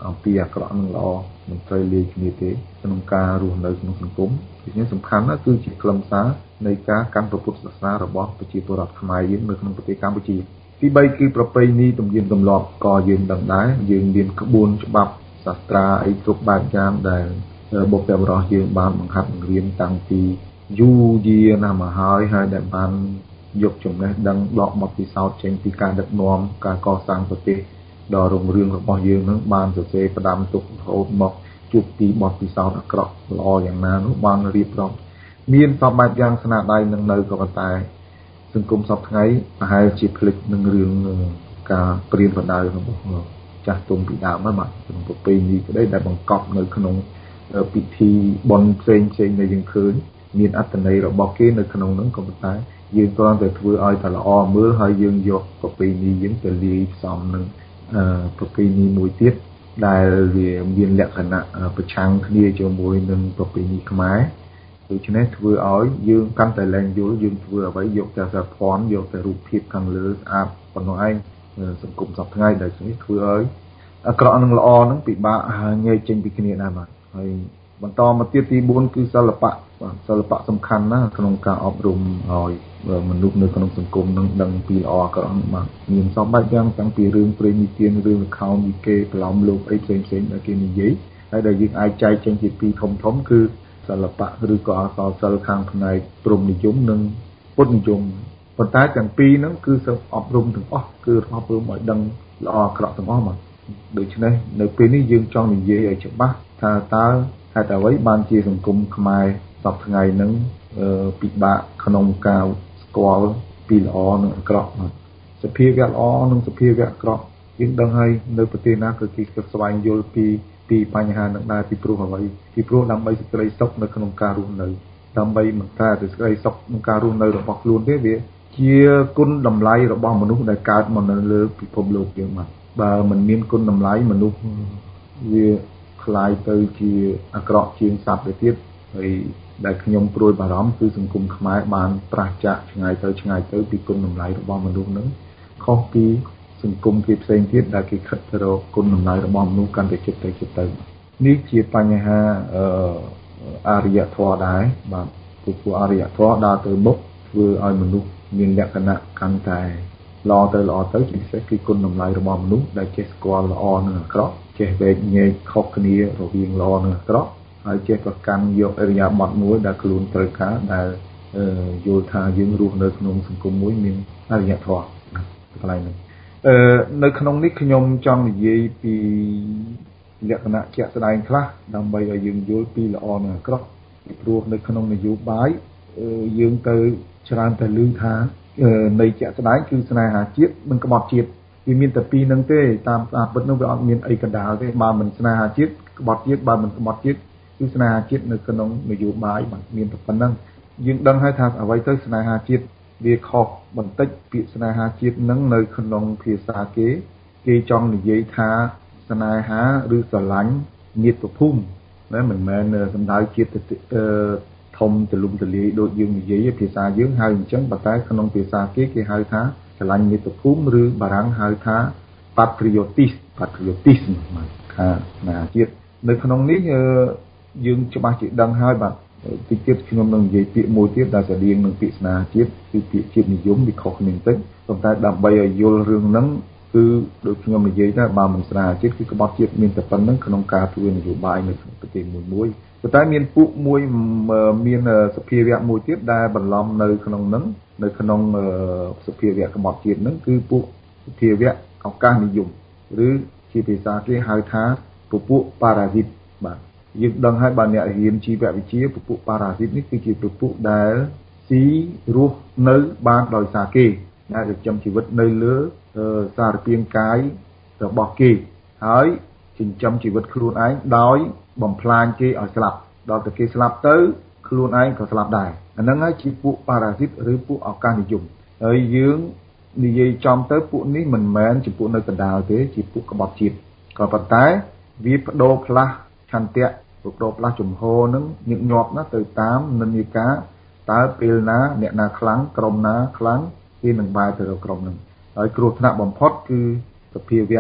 អំពីអាក្រក់និងល្អមិនត្រូវលាយគ្នាទេក្នុងការរស់នៅក្នុងសង្គមដូច្នេះសំខាន់ណាស់គឺជាខ្លឹមសារនៃការកាន់ពុទ្ធសាសនារបស់ប្រជាពលរដ្ឋខ្មែរយើងនៅក្នុងប្រទេសកម្ពុជាទី3គឺប្រពៃណីទំនៀមទម្លាប់ក៏យើងដឹងដែរយើងមានក្បួនច្បាប់សាស្ត្រាអីគ្រប់បែបយ៉ាងដែលបុព្វបុរសយើងបានបង្ហាត់បង្រៀនតាំងពីយូរយារណាស់មកហើយដែលបានយកចំណេះដឹងដកបទពិសោធន៍ចេញពីការដឹកនាំការកសាងប្រទេសដ៏រុងរឿងរបស់យើងនឹងបានសរសេរផ្ដាំទុករហូតមកជួបពីបទពិសោធន៍អាក្រក់ល្អយ៉ាងណានោះបានរៀបរាប់មានសពបែបយ៉ាងស្នាដៃនឹងនៅក៏ប៉ុន្តែសង្គមសពថ្ងៃប្រហែលជាភ្លេចនឹងរឿងការព្រានប្រដៅរបស់ចាស់ទុំពីដើមហើយបាទក្នុងប្រពៃណីក្តីដែលបង្កប់នៅក្នុងពិធីបុណ្យផ្សេងដែលយើងឃើញមានអត្ថន័យរបស់គេនៅក្នុងនោះក៏ប៉ុន្តែយើងគ្រាន់តែធ្វើឲ្យតែល្អមើលហើយយើងយកប្រពៃណីយើងទៅលាយផ្សំនឹងប្រពៃណីមួយទៀតដែលវាមានលក្ខណៈប្រឆាំងគ្នាជាមួយនឹងប្រពៃណីខ្មែរដូច្នេះធ្វើឲ្យយើងកាន់តែលែងយល់យើងធ្វើអ្វីយកតែសារភ័ណ្ឌយកតែរូបភាពខាងលើស្អាតប៉ុណ្ណោះឯងសង្គមសពថ្ងៃដែលនេះធ្វើឲ្យអាក្រក់និងល្អហ្នឹងពិបាកញែកចេញពីគ្នាដែរបាទហើយបន្តមកទៀតទី4គឺសិល្បៈសិល្បៈសំខាន់ណាស់ក្នុងការអប់រំឲ្យមនុស្សនៅក្នុងសង្គមនឹងដឹងពីល្អអាក្រក់បាទមានសពបែបយ៉ាងតាំងពីរឿងព្រេងនិទានរឿងល្ខោនយីកេប្រឡំលោកអីផ្សេងដែលគេនិយាយហើយដែលយើងអាចចែកចេញជាពីរធំគឺសិល្បៈឬក៏អក្សរសិល្ប៍ខាងផ្នែកព្រហ្មនិយមនិងពុទ្ធនិយមប៉ុន្តែទាំងពីរហ្នឹងគឺសិស្សអប់រំទាំងអស់គឺអប់រំឲ្យដឹងល្អអាក្រក់ទាំងអស់បាទដូច្នេះនៅពេលនេះយើងចង់និយាយឲ្យច្បាស់ថាតើហេតុអ្វីបានជាសង្គមខ្មែរសពថ្ងៃហ្នឹងពិបាកក្នុងការស្គាល់ពីល្អនិងអាក្រក់សភាវៈល្អនិងសភាវៈអាក្រក់យើងដឹងហើយនៅប្រទេសណាក៏គេស្វែងយល់ពីបញ្ហានឹងដែរពីព្រោះអ្វីពីព្រោះដើម្បីសេចក្តីសុខនៅក្នុងការរស់នៅដើម្បីមិនតែសេចក្តីសុខក្នុងការរស់នៅរបស់ខ្លួនទេវាជាគុណតម្លៃរបស់មនុស្សដែលកើតមកនៅលើពិភពលោកយើងបាទបើមិនមានគុណតម្លៃមនុស្សវាคล้ายទៅជាអាក្រក់ជាងសត្វទៅទៀតហើយដែលខ្ញុំព្រួយបារម្ភគឺសង្គមខ្មែរបានប្រឆាចឆ្ងាយទៅពីគុណតម្លៃរបស់មនុស្សនឹងខុសពីសង្គមផ្សេងទៀតដែលគេខិតទៅរកគុណតម្លៃរបស់មនុស្សកាន់តែចិត្តទៅនេះជាបញ្ហាអរិយធម៌ដែរបាទព្រោះអរិយធម៌ដើរទៅមុខធ្វើឲ្យមនុស្សមានលក្ខណៈកាន់តែល្អទៅជាពិសេសគឺគុណតម្លៃរបស់មនុស្សដែលចេះស្គាល់ល្អនិងអាក្រក់ចេះវែកញែកខុសគ្នារវាងល្អនិងអាក្រក់ហើយចេះប្រកាន់យកអរិយាប័ត្រមួយដែលខ្លួនត្រូវការដែលយល់ថាយើងរស់នៅក្នុងសង្គមមួយមានអរិយធម៌កន្លែងនេះនៅក្នុងនេះខ្ញុំចង់និយាយពីលក្ខណៈជាក់ស្ដែងខ្លះដើម្បីឲ្យយើងយល់ពីល្អនិងអាក្រក់ពីព្រោះនៅក្នុងនយោបាយយើងទៅច្រើនតែឮថានៃជាក់ស្ដែងគឺស្នេហាជាតិនិងក្បត់ជាតិវាមានតែពីរនឹងទេតាមការពិតនោះវាអត់មានអីកណ្ដាលទេបើមិនស្នេហាជាតិក្បត់ជាតិបើមិនក្បត់ជាតិគឺស្នេហាជាតិនៅក្នុងនយោបាយបាទមានតែប៉ុណ្្នឹងយើងដឹងហើយថាអ្វីទៅស្នេហាជាតិវាខុសបន្តិចពាក្យស្នេហាជាតិនឹងនៅក្នុងភាសាគេចង់និយាយថាស្នេហាឬស្រឡាញ់ញាតិភូមិណាមិនមែនសំដៅជាតិធំទលំទលាយដូចយើងនិយាយភាសាយើងហៅអញ្ចឹងប៉ុន្តែក្នុងភាសាគេហៅថាស្រឡាញ់ញាតិភូមិឬបារាំងហៅថា patriotism ថាស្នេហាជាតិនៅក្នុងនេះយើងច្បាស់ជាដឹងហើយបាទទីទៀតខ្ញុំនឹងនិយាយពាក្យមួយទៀតដែលស្តៀងនឹងពាក្យស្នេហាជាតិគឺពាក្យជាតិនិយមវាខុសគ្នាបន្តិចប៉ុន្តែដើម្បីឲ្យយល់រឿងហ្នឹងគឺដូចខ្ញុំនិយាយថាបើមិនស្នេហាជាតិគឺក្បត់ជាតិមានតែប៉ុណ្្នឹងក្នុងការធ្វើនយោបាយនៅក្នុងប្រទេសមួយប៉ុន្តែមានពួកមួយមានសភាវៈមួយទៀតដែលបន្លំនៅក្នុងហ្នឹងនៅក្នុងសភាវៈក្បត់ជាតិហ្នឹងគឺពួកសភាវៈឱកាសនិយមឬជាភាសាគេហៅថាពពួកប៉ារ៉ាស៊ីតបាទយើងដឹងហើយបើអ្នករៀនជីវវិទ្យាពពួកប៉ារ៉ាស៊ីតនេះគឺជាពពួកដែលស៊ីរស់នៅបានដោយសារគេដែលចិញ្ចឹមជីវិតនៅលើសារពាង្គកាយរបស់គេហើយចិញ្ចឹមជីវិតខ្លួនឯងដោយបំផ្លាញគេឲ្យស្លាប់ដល់តែគេស្លាប់ទៅខ្លួនឯងក៏ស្លាប់ដែរអាហ្នឹងហើយជាពួកប៉ារ៉ាស៊ីតឬពួកឱកាសនិយមហើយយើងនិយាយចំទៅពួកនេះមិនមែនជាពួកនៅកណ្ដាលទេជាពួកក្បត់ជាតិក៏ប៉ុន្តែវាបដូរផ្លាស់ឆន្ទៈបដូរផ្លាស់ជំហរនឹងញឹកញាប់ណាទៅតាមនិន្នាការតើពេលណាអ្នកណាខ្លាំងក្រុមណាខ្លាំងគេនឹងបែរទៅរកក្រុមហ្នឹងហើយគ្រោះថ្នាក់បំផុតគឺសភាវៈ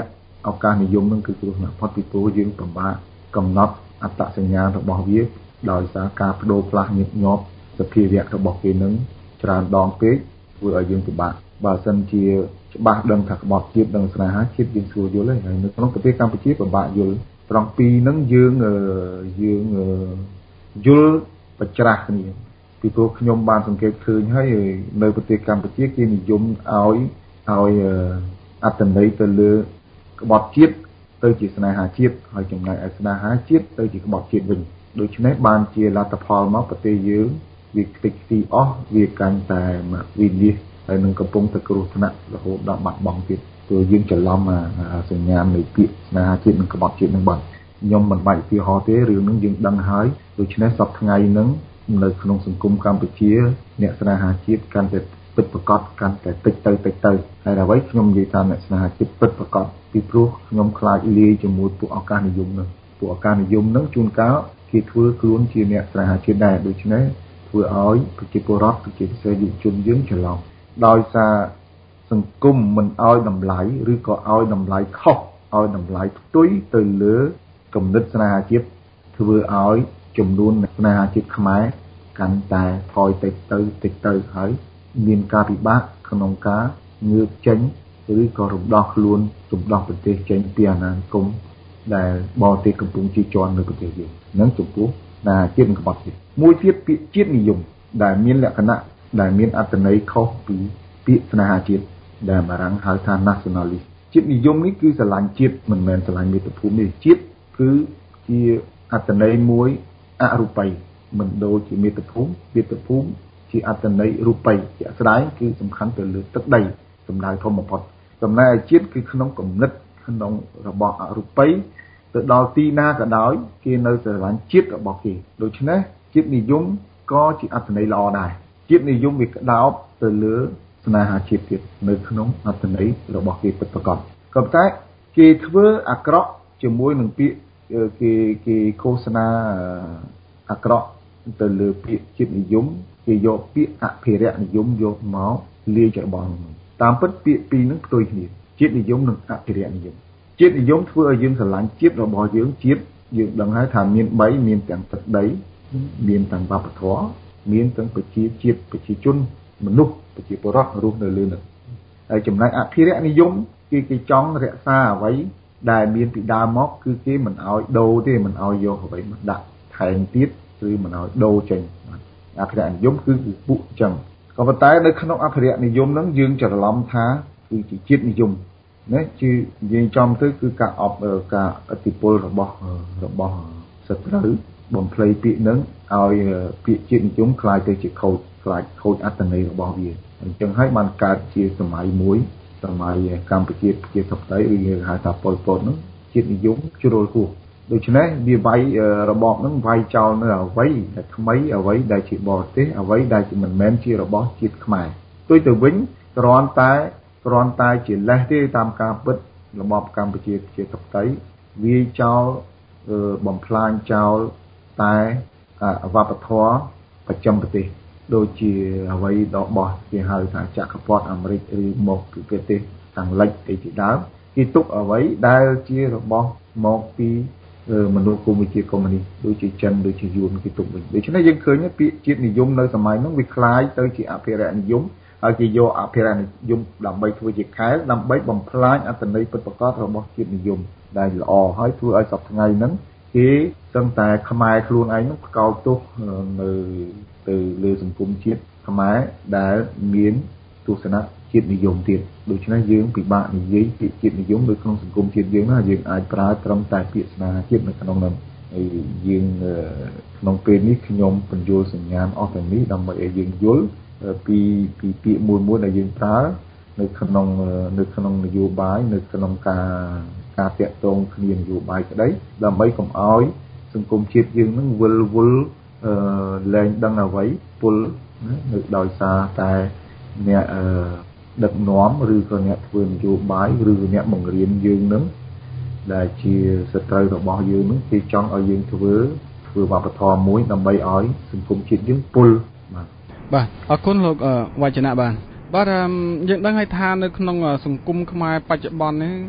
ឱកាសនិយមនឹងគឺគ្រោះថ្នាក់ផុតពីព្រោះយើងពិបាកកំណត់អត្តសញ្ញាណរបស់វាដោយសារការបដូរផ្លាស់ញឹកញាប់សភាវៈរបស់គេនឹងច្រើនដងពេកធ្វើឲ្យយើងពិបាកបើសិនជាច្បាស់ដឹងថាក្បត់ជាតិនិងស្នេហាជាតិយើងស្រួលយល់ហើយនៅក្នុងប្រទេសកម្ពុជាពិបាកយល់ត្រង់ពីហ្នឹងយើងយល់បច្ច្រាស់គ្នាពីព្រោះខ្ញុំបានសង្កេតឃើញហើយនៅប្រទេសកម្ពុជាគេនិយមឲ្យអត្តន័យទៅលើក្បត់ជាតិទៅជាស្នេហាជាតិហើយចំណែកឯស្នេហាជាតិទៅជាក្បត់ជាតិវិញដូច្នេះបានជាលទ្ធផលមកប្រទេសយើងវាខ្ទេចខ្ទីអស់វាកាន់តែមកវិនិច្ឆ័យហើយនឹងកំពុងតែគ្រោះថ្នាក់រហូតដល់បាត់បង់ទៀតព្រោះយើងច្រឡំសញ្ញានៃពាក្យស្នេហាជាតិនិងក្បត់ជាតិនឹងបាត់ខ្ញុំមិនបាច់ឧទាហរណ៍ទេរឿងនឹងយើងដឹងហើយដូច្នេះសប្តាហ៍ថ្ងៃហ្នឹងនៅក្នុងសង្គមកម្ពុជាអ្នកស្នេហាជាតិកាន់តែពិតប្រាកដកាន់តែតិចទៅហើយអ្វីខ្ញុំនិយាយថាអ្នកស្នេហាជាតិពិតប្រាកដពីព្រោះខ្ញុំខ្លាចលាយជាមួយពួកឱកាសនិយមហ្នឹងពួកឱកាសនិយមហ្នឹងជួនកាលគេធ្វើខ្លួនជាអ្នកស្នេហាជាតិដែរដូច្នេះធ្វើឲ្យប្រជាពលរដ្ឋប្រជាពិសេសយុវជនយើងច្រឡំដោយសារសង្គមមិនឲ្យតម្លៃឬក៏ឲ្យតម្លៃខុសឲ្យតម្លៃផ្ទុយទៅលើគំនិតស្នេហាជាតិធ្វើឲ្យចំនួនស្នេហាជាតិខ្មែរកាន់តែថយតិចទៅហើយមានការពិបាកក្នុងការងើបចេញឬក៏រំដោះខ្លួនរំដោះប្រទេសចេញពីអាណានិគមដែលបរទេសកំពុងជិះជាន់នៅប្រទេសយើងនឹងចំពោះស្នេហាជាតិនិងក្បត់ជាតិមួយទៀតពាក្យជាតិនិយមដែលមានលក្ខណៈដែលមានអត្ថន័យខុសពីពាក្យស្នេហាជាតិដែលបារាំងហៅថា nationalist ជាតិនិយមនេះគឺស្រឡាញ់ជាតិមិនមែនស្រឡាញ់មាតុភូមិទេជាតិគឺជាអត្ថន័យមួយអរូបីមិនដូចជាមាតុភូមិជាអត្ថន័យរូបីជាក់ស្ដែងគឺសំខាន់ទៅលើទឹកដីសំដៅធំបំផុតចំណែកជាតិគឺក្នុងគំនិតក្នុងរបស់អរូបីទៅដល់ទីណាក៏ដោយគេនៅស្រឡាញ់ជាតិរបស់គេដូច្នេះជាតិនិយមក៏ជាអត្ថន័យល្អដែរជាតិនិយមវាក្តោបទៅលើស្នេហាជាតិទៀតនៅក្នុងអត្ថន័យរបស់គេពិតប្រាកដក៏ប៉ុន្តែគេធ្វើអាក្រក់ជាមួយនឹងពាក្យគេឃោសនាអាក្រក់ទៅលើពាក្យជាតិនិយមគេយកពាក្យអភិរក្សនិយមយកមកលាយច្របល់តាមពិតពាក្យពីរនឹងផ្ទុយគ្នាជាតិនិយមនិងអភិរក្សនិយមជាតិនិយមធ្វើឲ្យយើងស្រឡាញ់ជាតិរបស់យើងជាតិយើងដឹងហើយថាមាន3មានទាំងទឹកដីមានទាំងវប្បធម៌មានទាំងប្រជាជាតិប្រជាជនមនុស្សប្រជាពលរដ្ឋរស់នៅលើនោះហើយចំណែកអភិរក្សនិយមគេចង់រក្សាអ្វីដែលមានពីដើមមកគឺគេមិនឲ្យដូរទេមិនឲ្យយកអ្វីមកដាក់ថែមទៀតឬមិនឲ្យដូរចេញអភិរក្សនិយមគឺពួកអញ្ចឹងក៏ប៉ុន្តែនៅក្នុងអភិរក្សនិយមហ្នឹងយើងច្រឡំថាគឺជាជាតិនិយមណាជានិយាយចំទៅគឺការឥទ្ធិពលរបស់សត្រូវបំភ្លៃពាក្យហ្នឹងឲ្យពាក្យជាតិនិយមคล้ายទៅជាខូចអត្ថន័យរបស់វាអញ្ចឹងហើយបានកើតជាសម័យមួយសម័យកម្ពុជាជាសប្តាហ៍ឬគេហៅថាប៉ុលពតហ្នឹងជាតិនិយមជ្រុលហួសដូច្នេះវាវាយរបបហ្នឹងវាយចោលនៅអ្វីដែលថ្មីអ្វីដែលជាបរទេសអ្វីដែលមិនមែនជារបស់ជាតិខ្មែរផ្ទុយទៅវិញគ្រាន់តែជាលេសទេតាមការពិតរបបកម្ពុជាជាសប្តាហ៍វាយចោលបំផ្លាញចោលតែវប្បធម៌ប្រចាំប្រទេសដូចជាអ្វីរបស់គេហៅថាចក្រពត្តិអាមេរិកឬមកពីប្រទេសខាងលិចអីជាដើមគេទុកអ្វីដែលជារបស់មកពីមនុស្សកុម្មុយនីសដូចជាចិនដូចជាយួនគេទុកវិញដូច្នេះយើងឃើញពាក្យជាតិនិយមនៅសម័យហ្នឹងវាคล้ายទៅជាអភិរក្សនិយមហើយគេយកអភិរក្សនិយមដើម្បីធ្វើជាខែលដើម្បីបំផ្លាញអត្ថន័យពិតប្រាកដរបស់ជាតិនិយមដែលល្អហើយធ្វើឲ្យសប្តាហ៍ថ្ងៃហ្នឹងគេសឹងតែខ្មែរខ្លួនឯងហ្នឹងផ្កោតទោសនៅទៅលើសង្គមជាតិខ្មែរដែលមានទស្សនៈជាតិនិយមទៀតដូច្នេះយើងពិបាកនិយាយពាក្យជាតិនិយមនៅក្នុងសង្គមជាតិយើងណាយើងអាចប្រើត្រឹមតែពាក្យស្នេហាជាតិនៅក្នុងនោះហើយយើងក្នុងពេលនេះខ្ញុំបញ្យល់សញ្ញាណអស់ទាំងនេះដើម្បីឲ្យយើងយល់ពីពាក្យមួយដែលយើងប្រើនៅក្នុងនយោបាយនៅក្នុងការតាក់ទងគ្នានយោបាយក្តីដើម្បីកុំឲ្យសង្គមជាតិយើងនឹងវិលវល់លែងដឹងអ្វីពលនៅដោយសារតែអ្នកដឹកនាំឬក៏អ្នកធ្វើនយោបាយឬអ្នកបង្រៀនយើងនឹងដែលជាសត្រូវរបស់យើងនឹងគេចង់ឲ្យយើងធ្វើវប្បធម៌មួយដើម្បីឲ្យសង្គមជាតិយើងពលបាទអរគុណលោកវចនៈបាទយើងដឹងហើយថានៅក្នុងសង្គមខ្មែរបច្ចុប្បន្ននេះ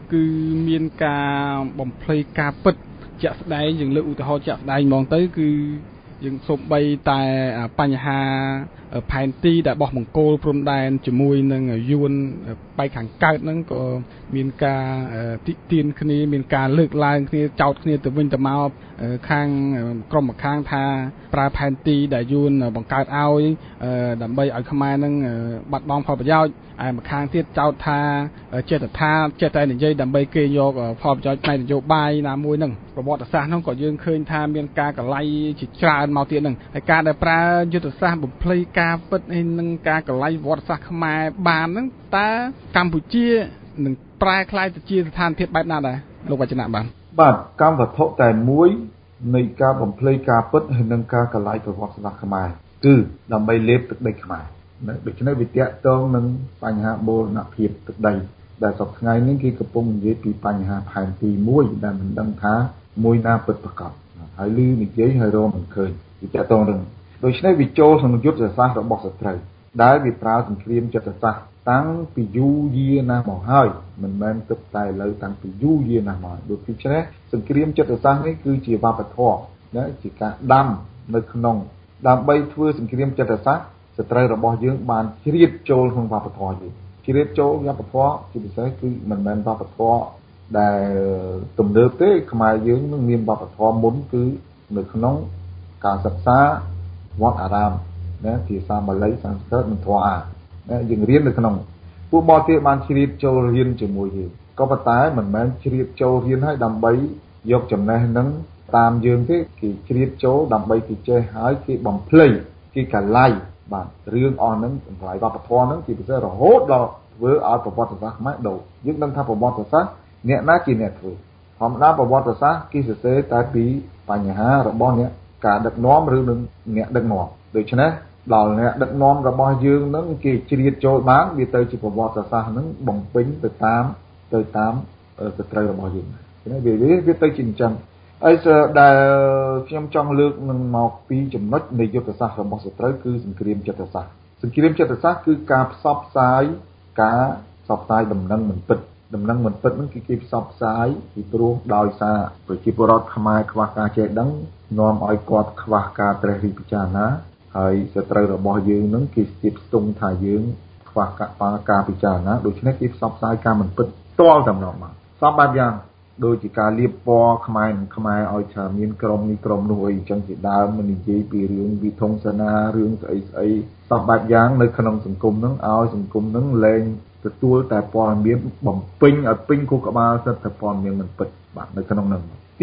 គឺមានការបំភ្លៃការពិតជាក់ស្ដែងយើងលើកឧទាហរណ៍ជាក់ស្ដែងហ្មងទៅគឺយើងសូម្បីតែបញ្ហាផែនទីដែលបោះបង្គោលព្រំដែនជាមួយនឹងយួនបែកខាងកើតហ្នឹងក៏មានការតិទៀនគ្នាមានការលើកឡើងគ្នាចោទគ្នាទៅវិញទៅមកខាងក្រុមម្ខាងថាប្រើផែនទីដែលយួនបង្កើតឲ្យដើម្បីឲ្យខ្មែរនឹងបាត់បង់ផលប្រយោជន៍ឯម្ខាងទៀតចោទថាចេតតែនិយាយដើម្បីគេយកផលប្រយោជន៍ផ្នែកនយោបាយណាមួយហ្នឹងប្រវត្តិសាស្ត្រហ្នឹងក៏យើងឃើញថាមានការកលៃជាច្រើនមកទៀតហ្នឹងហើយការដែលប្រើយុទ្ធសាស្ត្របំភ្លៃការពិតហើយនឹងការកលៃប្រវត្តិសាស្ត្រខ្មែរបានហ្នឹងតើកម្ពុជានឹងប្រែក្លាយទៅជាស្ថានភាពបែបណាដែរលោកវចនៈបាទកម្មវត្ថុតែមួយនៃការបំភ្លៃការពិតហើយនឹងការកលៃប្រវត្តិសាស្ត្រខ្មែរគឺដើម្បីលេបទឹកដីខ្មែរដូច្នេះវាតាក់ទងនឹងបញ្ហាបូរណភាពទឹកដីដែលសប្តាហ៍ថ្ងៃនេះគេកំពុងនិយាយពីបញ្ហាផែនទីមួយដែលមិនដឹងថាមួយណាពិតប្រាកដហើយលឺនិយាយហើយរកមិនឃើញវាតាក់ទងនឹងដូច្នេះវាចូលក្នុងយុទ្ធសាស្ត្ររបស់សត្រូវដែលវាប្រើសង្គ្រាមចិត្តសាស្ត្រតាំងពីយូរយារណាស់មកហើយមិនមែនទើបតែឥឡូវតាំងពីយូរយារណាស់មកដូចពីច្នេះសង្គ្រាមចិត្តសាស្ត្រនេះគឺជាវប្បធម៌ណាជាការដាំនៅក្នុងដើម្បីធ្វើសង្គ្រាមចិត្តសាស្ត្រសត្រូវរបស់យើងបានជ្រៀតចូលក្នុងវប្បធម៌យើងជ្រៀតចូលវប្បធម៌ជាពិសេសគឺមិនមែនវប្បធម៌ដែលទំនើបទេខ្មែរយើងនឹងមានវប្បធម៌មុនគឺនៅក្នុងការសិក្សាវត្តអារាមណាភាសាបាលីសំស្ក្រឹតនិងធម៌អាយើងរៀននៅក្នុងពួកបរទេសបានជ្រៀតចូលរៀនជាមួយយើងក៏ប៉ុន្តែមិនមែនជ្រៀតចូលរៀនឲ្យដើម្បីយកចំណេះនឹងតាមយើងទេគេជ្រៀតចូលដើម្បីគេចេះហើយគេបំភ្លៃគេកលៃបាទរឿងអស់ហ្នឹងតម្លៃវប្បធម៌ហ្នឹងជាពិសេសរហូតដល់ធ្វើឲ្យប្រវត្តិសាស្ត្រខ្មែរដូរយើងដឹងថាប្រវត្តិសាស្ត្រអ្នកណាជាអ្នកធ្វើធម្មតាប្រវត្តិសាស្ត្រគេសរសេរតែពីបញ្ហារបស់អ្នកការដឹកនាំឬនឹងអ្នកដឹកនាំដូច្នេះដល់អ្នកដឹកនាំរបស់យើងនឹងគេជ្រៀតចូលបានវាទៅជាប្រវត្តិសាស្ត្រហ្នឹងបំពេញទៅតាមសត្រូវរបស់យើងវាទៅជាអញ្ចឹងហើយដែលខ្ញុំចង់លើកនឹងមកពីចំណុចនៃយុទ្ធសាស្ត្ររបស់សត្រូវគឺសង្គ្រាមចិត្តសាស្ត្រសង្គ្រាមចិត្តសាស្ត្រគឺការផ្សព្វផ្សាយដំណឹងមិនពិតហ្នឹងគឺគេផ្សព្វផ្សាយពីព្រោះដោយសារប្រជាពលរដ្ឋខ្មែរខ្វះការចេះដឹងនាំឲ្យគាត់ខ្វះការត្រិះរិះពិចារណាហើយសត្រូវរបស់យើងនឹងគេស្ទាបស្ទង់ថាយើងខ្វះការពិចារណាដូច្នេះគេផ្សព្វផ្សាយការមិនពិតផ្ទាល់តែម្ដងមកសពបែបយ៉ាងដូចជាការលៀបពណ៌ខ្មែរនឹងខ្មែរឲ្យថាមានក្រុមនេះក្រុមនោះអីចឹងជាដើមមិននិយាយពីរឿងវិធុងសេនារឿងស្អីសពបែបយ៉ាងនៅក្នុងសង្គមនឹងឲ្យសង្គមនឹងលែងទទួលតែព័ត៌មានបំពេញឲ្យពេញខួរក្បាលសិតតែព័ត៌មានមិនពិតបាទនៅក្នុងនឹងទី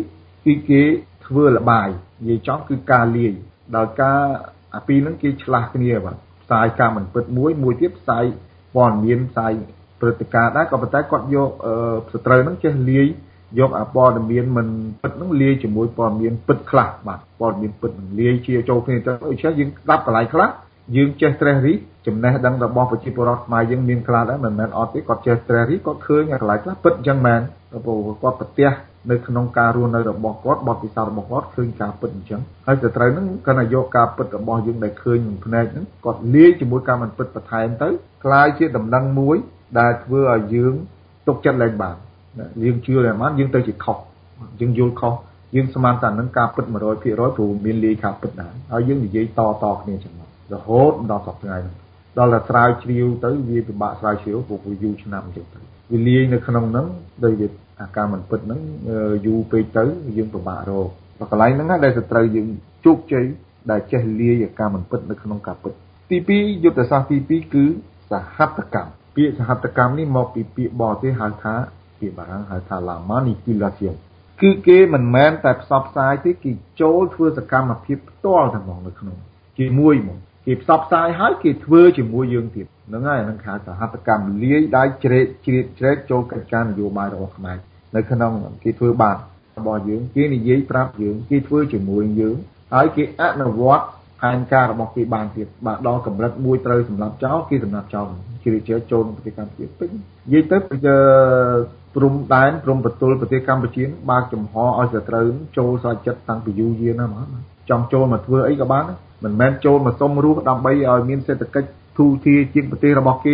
2គឺគេធ្វើលបាយនិយាយចំគឺការលាយដោយការអាពីរហ្នឹងគេឆ្លាស់គ្នាបាទផ្សាយការមិនពិតមួយទៀតផ្សាយព័ត៌មានផ្សាយព្រឹត្តិការណ៍ដែរក៏ប៉ុន្តែគាត់យកសត្រូវហ្នឹងចេះលាយយកអាព័ត៌មានមិនពិតហ្នឹងលាយជាមួយព័ត៌មានពិតខ្លះបាទព័ត៌មានពិតនឹងលាយជាចូលគ្នាទៅដូច្នេះយើងស្ដាប់កន្លែងខ្លះយើងចេះត្រិះរិះចំណេះដឹងរបស់ប្រជាពលរដ្ឋខ្មែរយើងមានខ្លះដែរមិនមែនអត់ទេគាត់ចេះត្រិះរិះគាត់ឃើញកន្លែងខ្លះពិតអញ្ចឹងមែនព្រោះគាត់ប្រទះនៅក្នុងការរស់នៅរបស់គាត់បទពិសោធន៍របស់គាត់ឃើញការពិតអញ្ចឹងហើយសត្រូវហ្នឹងគាត់តែយកការពិតរបស់យើងដែលឃើញក្នុងភ្នែកហ្នឹងគាត់លាយជាមួយការមិនពិតបន្ថែមទៅคล้ายជាដំណឹងមួយដែលធ្វើឲ្យយើងទុកចិត្តលែងបានយើងជឿតែបានយើងទៅជាខុសយើងយល់ខុសយើងស្មានថានឹងការពិត 100% ព្រោះមានលាយការពិតដែរហើយយើងនិយាយតគ្នាចឹងមករហូតដល់សប្តាហ៍ថ្ងៃដល់តែស្រាវជ្រាវទៅវាពិបាកស្រាវជ្រាវព្រោះវាយូរឆ្នាំចឹងទៅវាលាយនៅក្នុងហ្នឹងដោយវាអាការមិនពិតហ្នឹងយូរពេកទៅយើងពិបាករកដល់កន្លែងហ្នឹងដែលសត្រូវយើងជោគជ័យដែលចេះលាយអាការមិនពិតនៅក្នុងការពិតទី2យុទ្ធសាស្ត្រទី2គឺសហត្ថកម្មពាក្យសហត្ថកម្មនេះមកពីពាក្យបរទេសហៅថាពាក្យបារាំងហៅថា la manipulation គឺគេមិនមែនតែផ្សព្វផ្សាយទេគេចូលធ្វើសកម្មភាពផ្ទាល់តែហ្មងនៅក្នុងជាមួយហ្មងគេផ្សព្វផ្សាយហើយគេធ្វើជាមួយយើងទៀតហ្នឹងហើយហ្នឹងហៅសហត្ថកម្មលាយដៃជ្រែកចូលកិច្ចការនយោបាយរបស់ខ្មែរនៅក្នុងគេធ្វើបានរបស់យើងគេនិយាយប្រាប់យើងគេធ្វើជាមួយយើងហើយគេអនុវត្តផែនការរបស់គេបានទៀតបាទដល់កម្រិតមួយត្រូវសម្រាប់ចោលគេសម្រាប់ចោលជ្រៀតជ្រែកចូលក្នុងប្រទេសកម្ពុជាពេញនិយាយទៅព្រំដែនព្រំប្រទល់ប្រទេសកម្ពុជាបើកចំហឲ្យសត្រូវចូលស្រេចចិត្តតាំងពីយូរយារណាស់មកចង់ចូលមកធ្វើអីក៏បានមិនមែនចូលមកសុំរស់ដើម្បីឲ្យមានសេដ្ឋកិច្ចធូរធារជាងប្រទេសរបស់គេទេ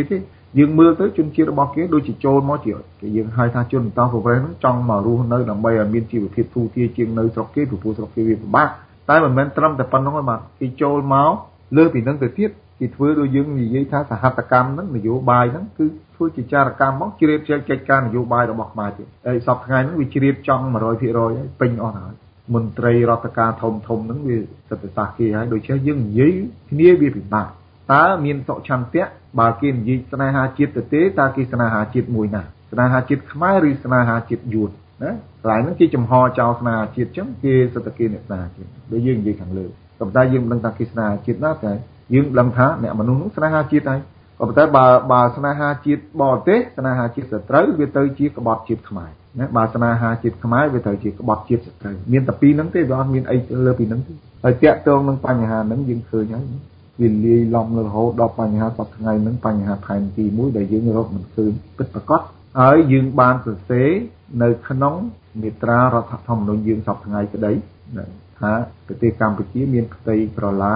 យើងមើលទៅជនជាតិរបស់គេដូចជាចូលមកជាគេយើងហៅថាជនតោប្រវេសហ្នឹងចង់មករស់នៅដើម្បីឲ្យមានជីវភាពធូរធារជាងនៅស្រុកគេពីព្រោះស្រុកគេវាពិបាកតែមិនមែនត្រឹមតែប៉ុណ្្នឹងទេបាទគេចូលមកលើពីហ្នឹងទៅទៀតគេធ្វើដូចយើងនិយាយថាសហតកម្មហ្នឹងនយោបាយហ្នឹងគឺធ្វើជាចារកម្មមកជ្រាបជ្រែកកិច្ចការនយោបាយរបស់ខ្មែរទៀតហើយសពថ្ងៃហ្នឹងវាជ្រាបចង់ 100% ហើយពេញអស់ហើយមន្ត្រីរដ្ឋការធំហ្នឹងវាសិទ្ធិសាស្ត្រគេហើយដូច្នេះយើងនិយាយគ្នាវាពិបាកតើមានសុឆន្ទៈបើគេនិយាយស្នេហាជាតិទៅទេតើគេស្នេហាជាតិមួយណាស្នេហាជាតិខ្មែរឬស្នេហាជាតិយួនណាកន្លែងហ្នឹងគេចំហចោលស្នេហាជាតិចឹងគេសិទ្ធិគេអ្នកស្នេហាជាតិដូចយើងនិយាយខាងលើតែយើងមិនដឹងថាគេស្នេហាជាតិណាតែយើងដឹងថាអ្នកមនុស្សនោះស្នេហាជាតិហើយក៏ប៉ុន្តែបើស្នេហាជាតិបរទេសស្នេហាជាតិសត្រូវវាទៅជាក្បត់ជាតិខ្មែរណាបើស្នេហាជាតិខ្មែរវាទៅជាក្បត់ជាតិសត្រូវមានតែពីរហ្នឹងទេវាអត់មានអីលើពីហ្នឹងទេហើយតាក់ទងនឹងបញ្ហាហ្នឹងយើងឃើញហើយវាលាយឡំរហូតដល់បញ្ហាសប្តាហ៍ថ្ងៃហ្នឹងបញ្ហាផែនទីមួយដែលយើងរកមិនឃើញពិតប្រាកដហើយយើងបានសរសេរនៅក្នុងមាត្រារដ្ឋធម្មនុញ្ញយើងសប្តាហ៍ថ្ងៃក្តីថាប្រទេសកម្ពុជាមានផ្ទៃក្រឡា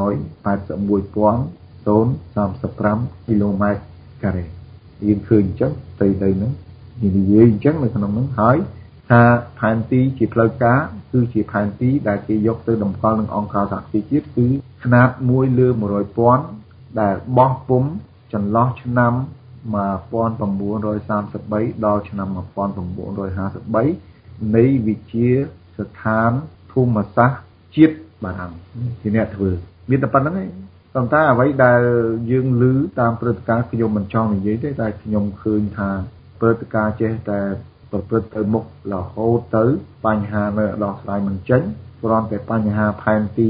181,035 គីឡូម៉ែត្រការ៉េយើងឃើញអញ្ចឹងផ្ទៃដីហ្នឹងនិយាយអញ្ចឹងនៅក្នុងហ្នឹងហើយថាផែនទីជាផ្លូវការគឺជាផែនទីដែលគេយកទៅតម្កល់នឹងអង្គការសហប្រជាជាតិគឺຂະຫນາດ1 លើ 100,000 ដែលបោះពុម្ពចន្លោះឆ្នាំ1933ដល់ឆ្នាំ1953នៃវិជាស្ថានភូមិសាស្ត្រជាតិបារាំងជាអ្នកធ្វើមានតែប៉ុណ្្នឹងឯងប៉ុន្តែអ្វីដែលយើងឮតាមព្រឹត្តិការណ៍ខ្ញុំមិនចង់និយាយទេតែខ្ញុំឃើញថាព្រឹត្តិការណ៍ចេះតែប្រព្រឹត្តទៅមុខរហូតទៅបញ្ហានៅដោះស្រាយមិនចេញគ្រាន់តែបញ្ហាផែនទី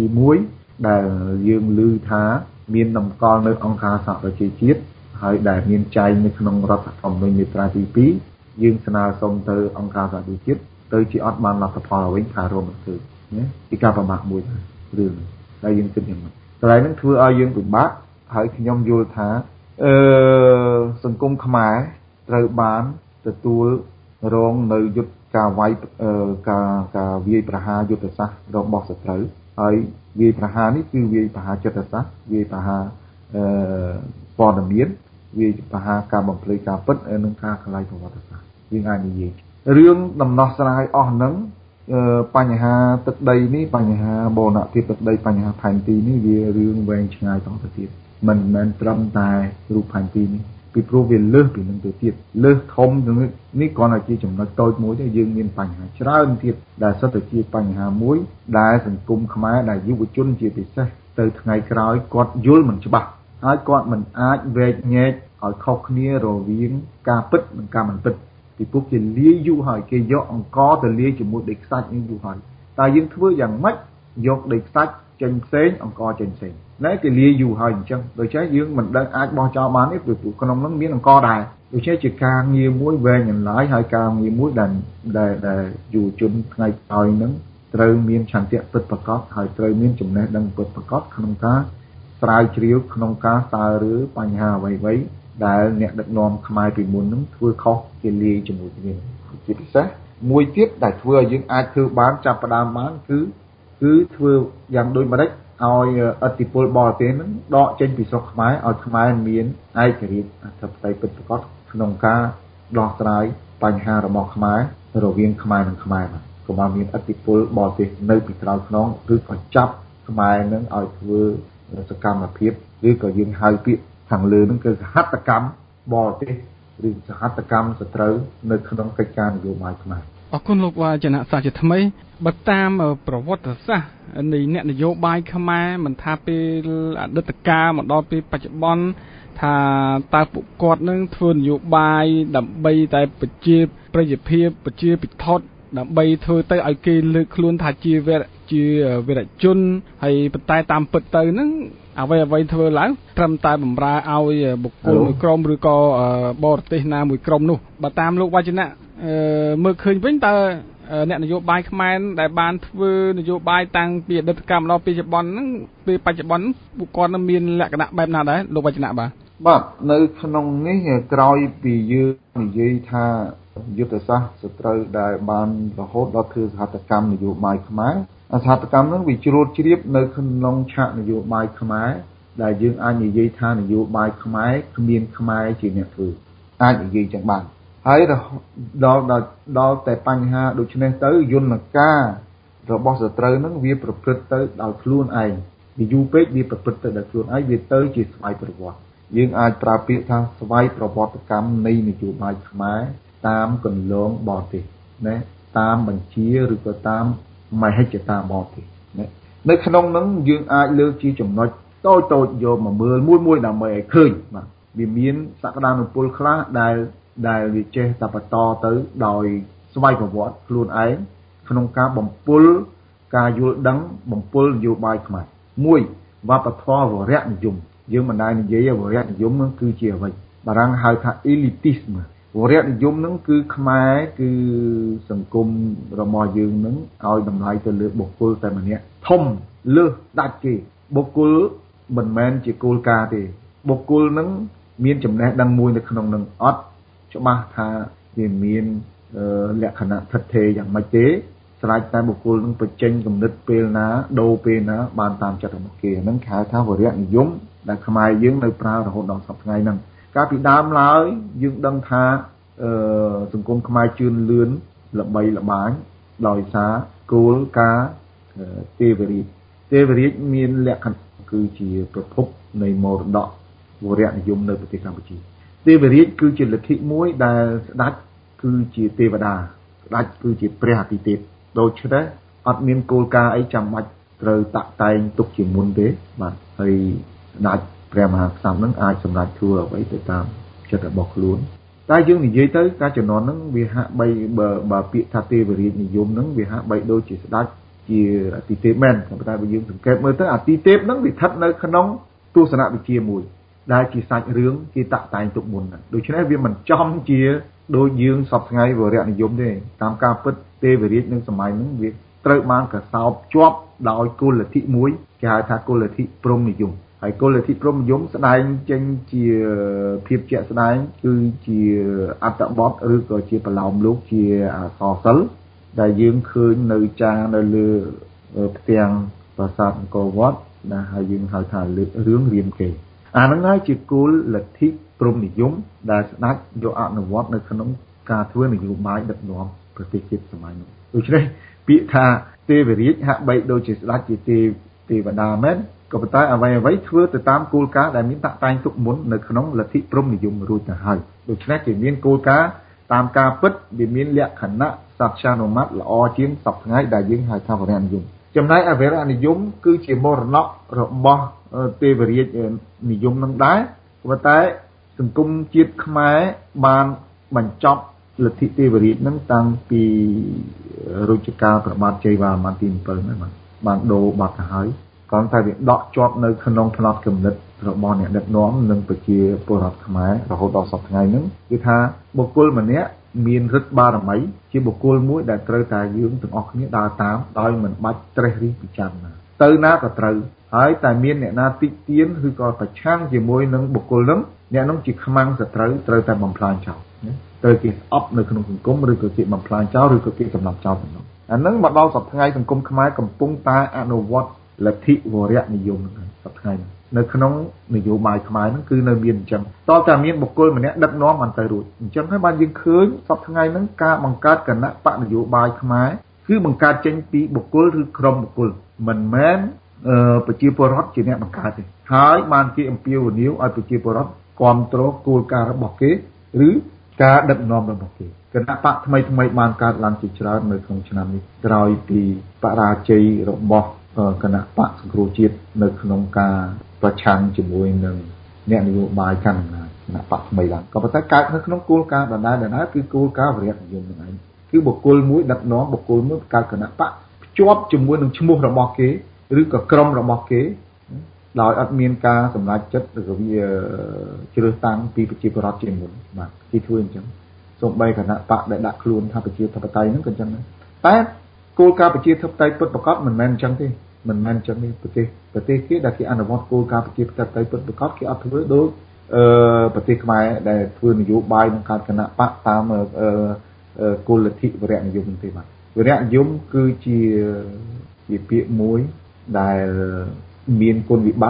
1ដែលយើងឮថាមានតម្កល់នៅអង្គការសហប្រជាជាតិហើយដែលមានចែងនៅក្នុងរដ្ឋធម្មនុញ្ញមាត្រាទី2យើងស្នើសុំទៅអង្គការសហប្រជាជាតិទៅជាអត់បានលទ្ធផលអ្វីថារមគឺណាពីការប្រមាថមួយរឿងដែលយើងគិតយ៉ាងម៉េចកន្លែងហ្នឹងធ្វើឲ្យយើងពិបាកហើយខ្ញុំយល់ថាសង្គមខ្មែរត្រូវបានទទួលរងនៅយុទ្ធការវាយការវាយប្រហារយុទ្ធសាស្ត្ររបស់សត្រូវហើយវាយប្រហារនេះគឺវាយប្រហារចិត្តសាស្ត្រវាយប្រហារព័ត៌មានវាយប្រហារការបំភ្លឺការពិតនិងការកន្លែងប្រវត្តិសាស្ត្រយើងអាចនិយាយរឿងដំណោះស្រាយអស់ហ្នឹងបញ្ហាទឹកដីនេះបញ្ហាបូរណភាពទឹកដីបញ្ហាផែនទីនេះវារឿងវែងឆ្ងាយតទៅទៀតមិនមែនត្រឹមតែរូបផែនទីនេះពីព្រោះវាលើសពីនឹងទៅទៀតលើសធំនេះគ្រាន់តែជាចំណុចតូចមួយទេយើងមានបញ្ហាច្រើនទៀតដែលសិតតែជាបញ្ហាមួយដែលសង្គមខ្មែរដែលយុវជនជាពិសេសទៅថ្ងៃក្រោយគាត់យល់មិនច្បាស់ហើយគាត់មិនអាចវែកញែកឲ្យខុសគ្នារវាងការពិតនិងការមិនពិតពីព្រោះគេលាយយូរហើយគេយកអង្គទៅលាយជាមួយដីខ្សាច់នេះយូរហើយតែយើងធ្វើយ៉ាងម៉េចយកដីខ្សាច់ចេញផ្សេងអង្គចេញផ្សេងណែគេលាយយូរហើយអញ្ចឹងដូច្នេះយើងមិនដឹងអាចបោះចោលបានទេព្រោះក្នុងនោះមានអង្គដែរដូច្នេះជាការងារមួយវែងអន្លាយហើយការងារមួយដែលយុវជនថ្ងៃក្រោយហ្នឹងត្រូវមានឆន្ទៈពិតប្រាកដហើយត្រូវមានចំណេះដឹងពិតប្រាកដក្នុងការស្រាវជ្រាវក្នុងការសើរើបញ្ហាអ្វីៗដែលអ្នកដឹកនាំខ្មែរពីមុនហ្នឹងធ្វើខុសគេលាយជាមួយគ្នាជាពិសេសមួយទៀតដែលធ្វើឲ្យយើងអាចធ្វើបានចាប់ផ្ដើមបានគឺធ្វើយ៉ាងដូចម្ដេចឲ្យឥទ្ធិពលបរទេសហ្នឹងដកចេញពីស្រុកខ្មែរឲ្យខ្មែរមានឯករាជ្យអធិបតេយ្យពិតប្រាកដក្នុងការដោះស្រាយបញ្ហារបស់ខ្មែររវាងខ្មែរនិងខ្មែរបាទកុំឲ្យមានឥទ្ធិពលបរទេសនៅពីក្រោយខ្នងឬក៏ចាប់ខ្មែរនឹងឲ្យធ្វើសកម្មភាពឬក៏យើងហៅពាក្យខាងលើហ្នឹងគឺសហត្ថកម្មបរទេសឬសហត្ថកម្មសត្រូវនៅក្នុងកិច្ចការនយោបាយខ្មែរអរគុណលោកវ៉ាចនៈសាជាថ្មីបើតាមប្រវត្តិសាស្ត្រនៃអ្នកនយោបាយខ្មែរមិនថាពេលអតីតកាលមកដល់ពេលបច្ចុប្បន្នថាតើពួកគាត់នឹងធ្វើនយោបាយដើម្បីតែប្រជាប្រិយភាពប្រជាពិធដ្ឋដើម្បីធ្វើទៅឲ្យគេលើកខ្លួនថាជាវីរជនហើយប៉ុន្តែតាមពិតទៅហ្នឹងអ្វីធ្វើឡើងត្រឹមតែបម្រើឲ្យបុគ្គលមួយក្រុមឬក៏បរទេសណាមួយក្រុមនោះបើតាមលោកវ៉ាចនៈមើលឃើញវិញតើអ្នកនយោបាយខ្មែរដែលបានធ្វើនយោបាយតាំងពីអតីតកាលមកដល់ពេលបច្ចុប្បន្នហ្នឹងពេលបច្ចុប្បន្នពួកគាត់នឹងមានលក្ខណៈបែបណាដែរលោកវ៉ាចនៈបាទនៅក្នុងនេះក្រោយពីយើងនិយាយថាយុទ្ធសាស្ត្រសត្រូវដែលបានរហូតដល់ធ្វើសហត្ថកម្មនយោបាយខ្មែរសហត្ថកម្មហ្នឹងវាជ្រួតជ្រាបនៅក្នុងឆាកនយោបាយខ្មែរដែលយើងអាចនិយាយថានយោបាយខ្មែរគ្មានខ្មែរជាអ្នកធ្វើអាចនិយាយចឹងបានហើយដល់តែបញ្ហាដូចនេះទៅយន្តការរបស់សត្រូវហ្នឹងវាប្រព្រឹត្តទៅដោយខ្លួនឯងវាយូរពេកវាប្រព្រឹត្តទៅដោយខ្លួនឯងវាទៅជាស្វ័យប្រវត្តិយើងអាចប្រើពាក្យថាស្វ័យប្រវត្តិកម្មនៃនយោបាយខ្មែរតាមកន្លងបរទេសណាតាមបញ្ជាឬក៏តាមមហិច្ឆតាបរទេសណានៅក្នុងហ្នឹងយើងអាចលើកជាចំណុចតូចយកមកមើលមួយដើម្បីឲ្យឃើញបាទវាមានសក្តានុពលខ្លះដែលវាចេះតែបន្តទៅដោយស្វ័យប្រវត្តិខ្លួនឯងក្នុងការបំពុលការយល់ដឹងបំពុលនយោបាយខ្មែរមួយវប្បធម៌វរៈនិយមយើងមិនដែលនិយាយវរៈនិយមនឹងគឺជាអ្វីបារាំងហៅថា elitism វរៈនិយមនឹងគឺខ្មែរគឺសង្គមរបស់យើងនឹងឲ្យតម្លៃទៅលើបុគ្គលតែម្នាក់ធំលើសដាច់គេបុគ្គលមិនមែនជាគោលការណ៍ទេបុគ្គលនឹងមានចំណេះដឹងមួយនៅក្នុងនឹងអត់ច្បាស់ថាវាមានលក្ខណៈថិតថេរយ៉ាងម៉េចទេស្រេចតែបុគ្គលនឹងបញ្ចេញគំនិតពេលណាដូរពេលណាបានតាមចិត្តរបស់គេហ្នឹងគេហៅថាវរៈនិយមដែលខ្មែរយើងនៅប្រើរហូតដល់សប្តាហ៍ថ្ងៃហ្នឹងកាលពីដើមឡើយយើងដឹងថាសង្គមខ្មែរជឿនលឿនល្បីល្បាញដោយសារគោលការណ៍ទេវរាជមានលក្ខណៈគឺជាប្រភពនៃមរតកវរៈនិយមនៅប្រទេសកម្ពុជាទេវរាជគឺជាលទ្ធិមួយដែលស្ដេចគឺជាទេវតាស្ដេចគឺជាព្រះអាទិទេពដូច្នេះអត់មានគោលការណ៍អីចាំបាច់ត្រូវតាក់តែងទុកជាមុនទេបាទហើយស្ដេចព្រះមហាក្សត្រនឹងអាចសម្រេចធ្វើអ្វីទៅតាមចិត្តរបស់ខ្លួនតែយើងនិយាយទៅការជំនាន់ហ្នឹងវាហាក់បីបើពាក្យថាទេវរាជនិយមហ្នឹងវាហាក់បីដូចជាស្ដេចជាអាទិទេពមែនប៉ុន្តែបើយើងសង្កេតមើលទៅអាទិទេពហ្នឹងវាស្ថិតនៅក្នុងទស្សនវិជ្ជាមួយដែលជាសាច់រឿងគេតាក់តែងទុកមុនដូច្នេះវាមិនចំជាដូចយើងសពថ្ងៃវរៈនិយមទេតាមការពិតទេវរាជនៅសម័យហ្នឹងវាត្រូវបានកសោបជាប់ដោយគោលលទ្ធិមួយគេហៅថាគោលលទ្ធិព្រហ្មនិយមហើយគោលលទ្ធិព្រហ្មនិយមស្ដែងចេញជាភាពជាក់ស្ដែងគឺជាអត្ថបទឬក៏ជាប្រឡោមលោកជាអក្សរសិល្ប៍ដែលយើងឃើញនៅចានៅលើផ្ទាំងប្រាសាទអង្គរវត្តដែលហើយយើងហៅថារឿងរាមកេរ្តិ៍អាហ្នឹងហើយជាគោលលទ្ធិព្រហ្មនិយមដែលស្ដេចយកអនុវត្តនៅក្នុងការធ្វើនយោបាយដឹកនាំប្រទេសជាតិសម័យនោះដូច្នេះពាក្យថាទេវរាជហាក់បីដូចជាស្ដេចជាទេវតាមែនក៏ប៉ុន្តែអ្វីធ្វើទៅតាមគោលការណ៍ដែលមានតាក់តែងទុកមុននៅក្នុងលទ្ធិព្រហ្មនិយមរួចទៅហើយដូច្នេះគេមានគោលការណ៍តាមការពិតវាមានលក្ខណៈសច្ចានុមត្តល្អជាងសពថ្ងៃដែលយើងហៅថាវរៈនិយមចំណែកអវរៈនិយមគឺជាមរណៈរបស់ទេវរាជនិយមនឹងដែរប៉ុន្តែសង្គមជាតិខ្មែរបានបញ្ចប់លទ្ធិទេវរាជនឹងតាំងពីរុជ្ជកាលព្រះបាទជ័យវរ្ម័នទី7ហ្នឹងបានដូរបាត់ទៅហើយគ្រាន់តែវាដកជាប់នៅក្នុងផ្នត់គំនិតរបស់អ្នកដឹកនាំនិងប្រជាពលរដ្ឋខ្មែររហូតដល់សប្តាហ៍ថ្ងៃហ្នឹងគឺថាបុគ្គលម្នាក់មានឫទ្ធិបារមីជាបុគ្គលមួយដែលត្រូវតែយើងទាំងអស់គ្នាដើរតាមដោយមិនបាច់ត្រេះរិះពិចារណាទៅណាក៏ត្រូវហើយតែមានអ្នកណាតិចទៀនឬក៏ប្រឆាំងជាមួយនឹងបុគ្គលហ្នឹងអ្នកនោះជាខ្មាំងសត្រូវត្រូវតែបំផ្លាញចោលត្រូវគេស្អប់នៅក្នុងសង្គមឬក៏គេបំផ្លាញចោលឬក៏គេសម្លាប់ចោលទាំងនោះអាហ្នឹងមកដល់សប្តាហ៍ថ្ងៃសង្គមខ្មែរកំពុងតែអនុវត្តលទ្ធិវរៈនិយមហ្នឹងសប្តាហ៍ថ្ងៃនៅក្នុងនយោបាយខ្មែរហ្នឹងគឺនៅមានអញ្ចឹងតើតែមានបុគ្គលម្នាក់ដឹកនាំបានទៅរួចអញ្ចឹងហើយបានយើងឃើញសប្តាហ៍ថ្ងៃហ្នឹងការបង្កើតគណៈបកនយោបាយខ្មែរគឺបង្កើតចេញពីបុគ្គលឬក្រុមបុគ្គលមិនមែនប្រជាពលរដ្ឋជាអ្នកបង្កើតទេហើយបានគេអំពាវនាវឲ្យប្រជាពលរដ្ឋគ្រប់គ្រងគោលការណ៍របស់គេឬការដឹកនាំរបស់គេគណៈបកថ្មីបានកើតឡើងជាច្រើននៅក្នុងឆ្នាំនេះក្រោយពីបរាជ័យរបស់គណៈបកសង្គ្រោះជាតិនៅក្នុងការប្រឆាំងជាមួយនឹងអ្នកនយោបាយកាន់អំណាចគណៈបកថ្មីឡើងក៏ប៉ុន្តែកើតនៅក្នុងគោលការណ៍ដដែលគឺគោលការណ៍វរៈនិយមហ្នឹងឯងគឺបុគ្គលមួយដឹកនាំបុគ្គលមួយកើតគណៈបកភ្ជាប់ជាមួយនឹងឈ្មោះរបស់គេឬក៏ក្រុមរបស់គេដោយអត់មានការសម្រេចចិត្តឬក៏វាជ្រើសតាំងពីប្រជាពលរដ្ឋជាមុនបាទគេធ្វើអញ្ចឹងសូម្បីគណៈបកដែលដាក់ខ្លួនថាប្រជាធិបតេយ្យហ្នឹងក៏អញ្ចឹងដែរតែគោលការណ៍ប្រជាធិបតេយ្យពិតប្រាកដមិនមែនអញ្ចឹងទេមិនមែនអញ្ចឹងទេប្រទេសគេដែលគេអនុវត្តគោលការណ៍ប្រជាធិបតេយ្យពិតប្រាកដគេអត់ធ្វើដូចប្រទេសខ្មែរដែលធ្វើនយោបាយបង្កើតគណៈបកតាមគោលលទ្ធិវរៈនិយមទេបាទវរៈនិយមគឺជាពាក្យមួយដែលមានគុណវិបត្តិ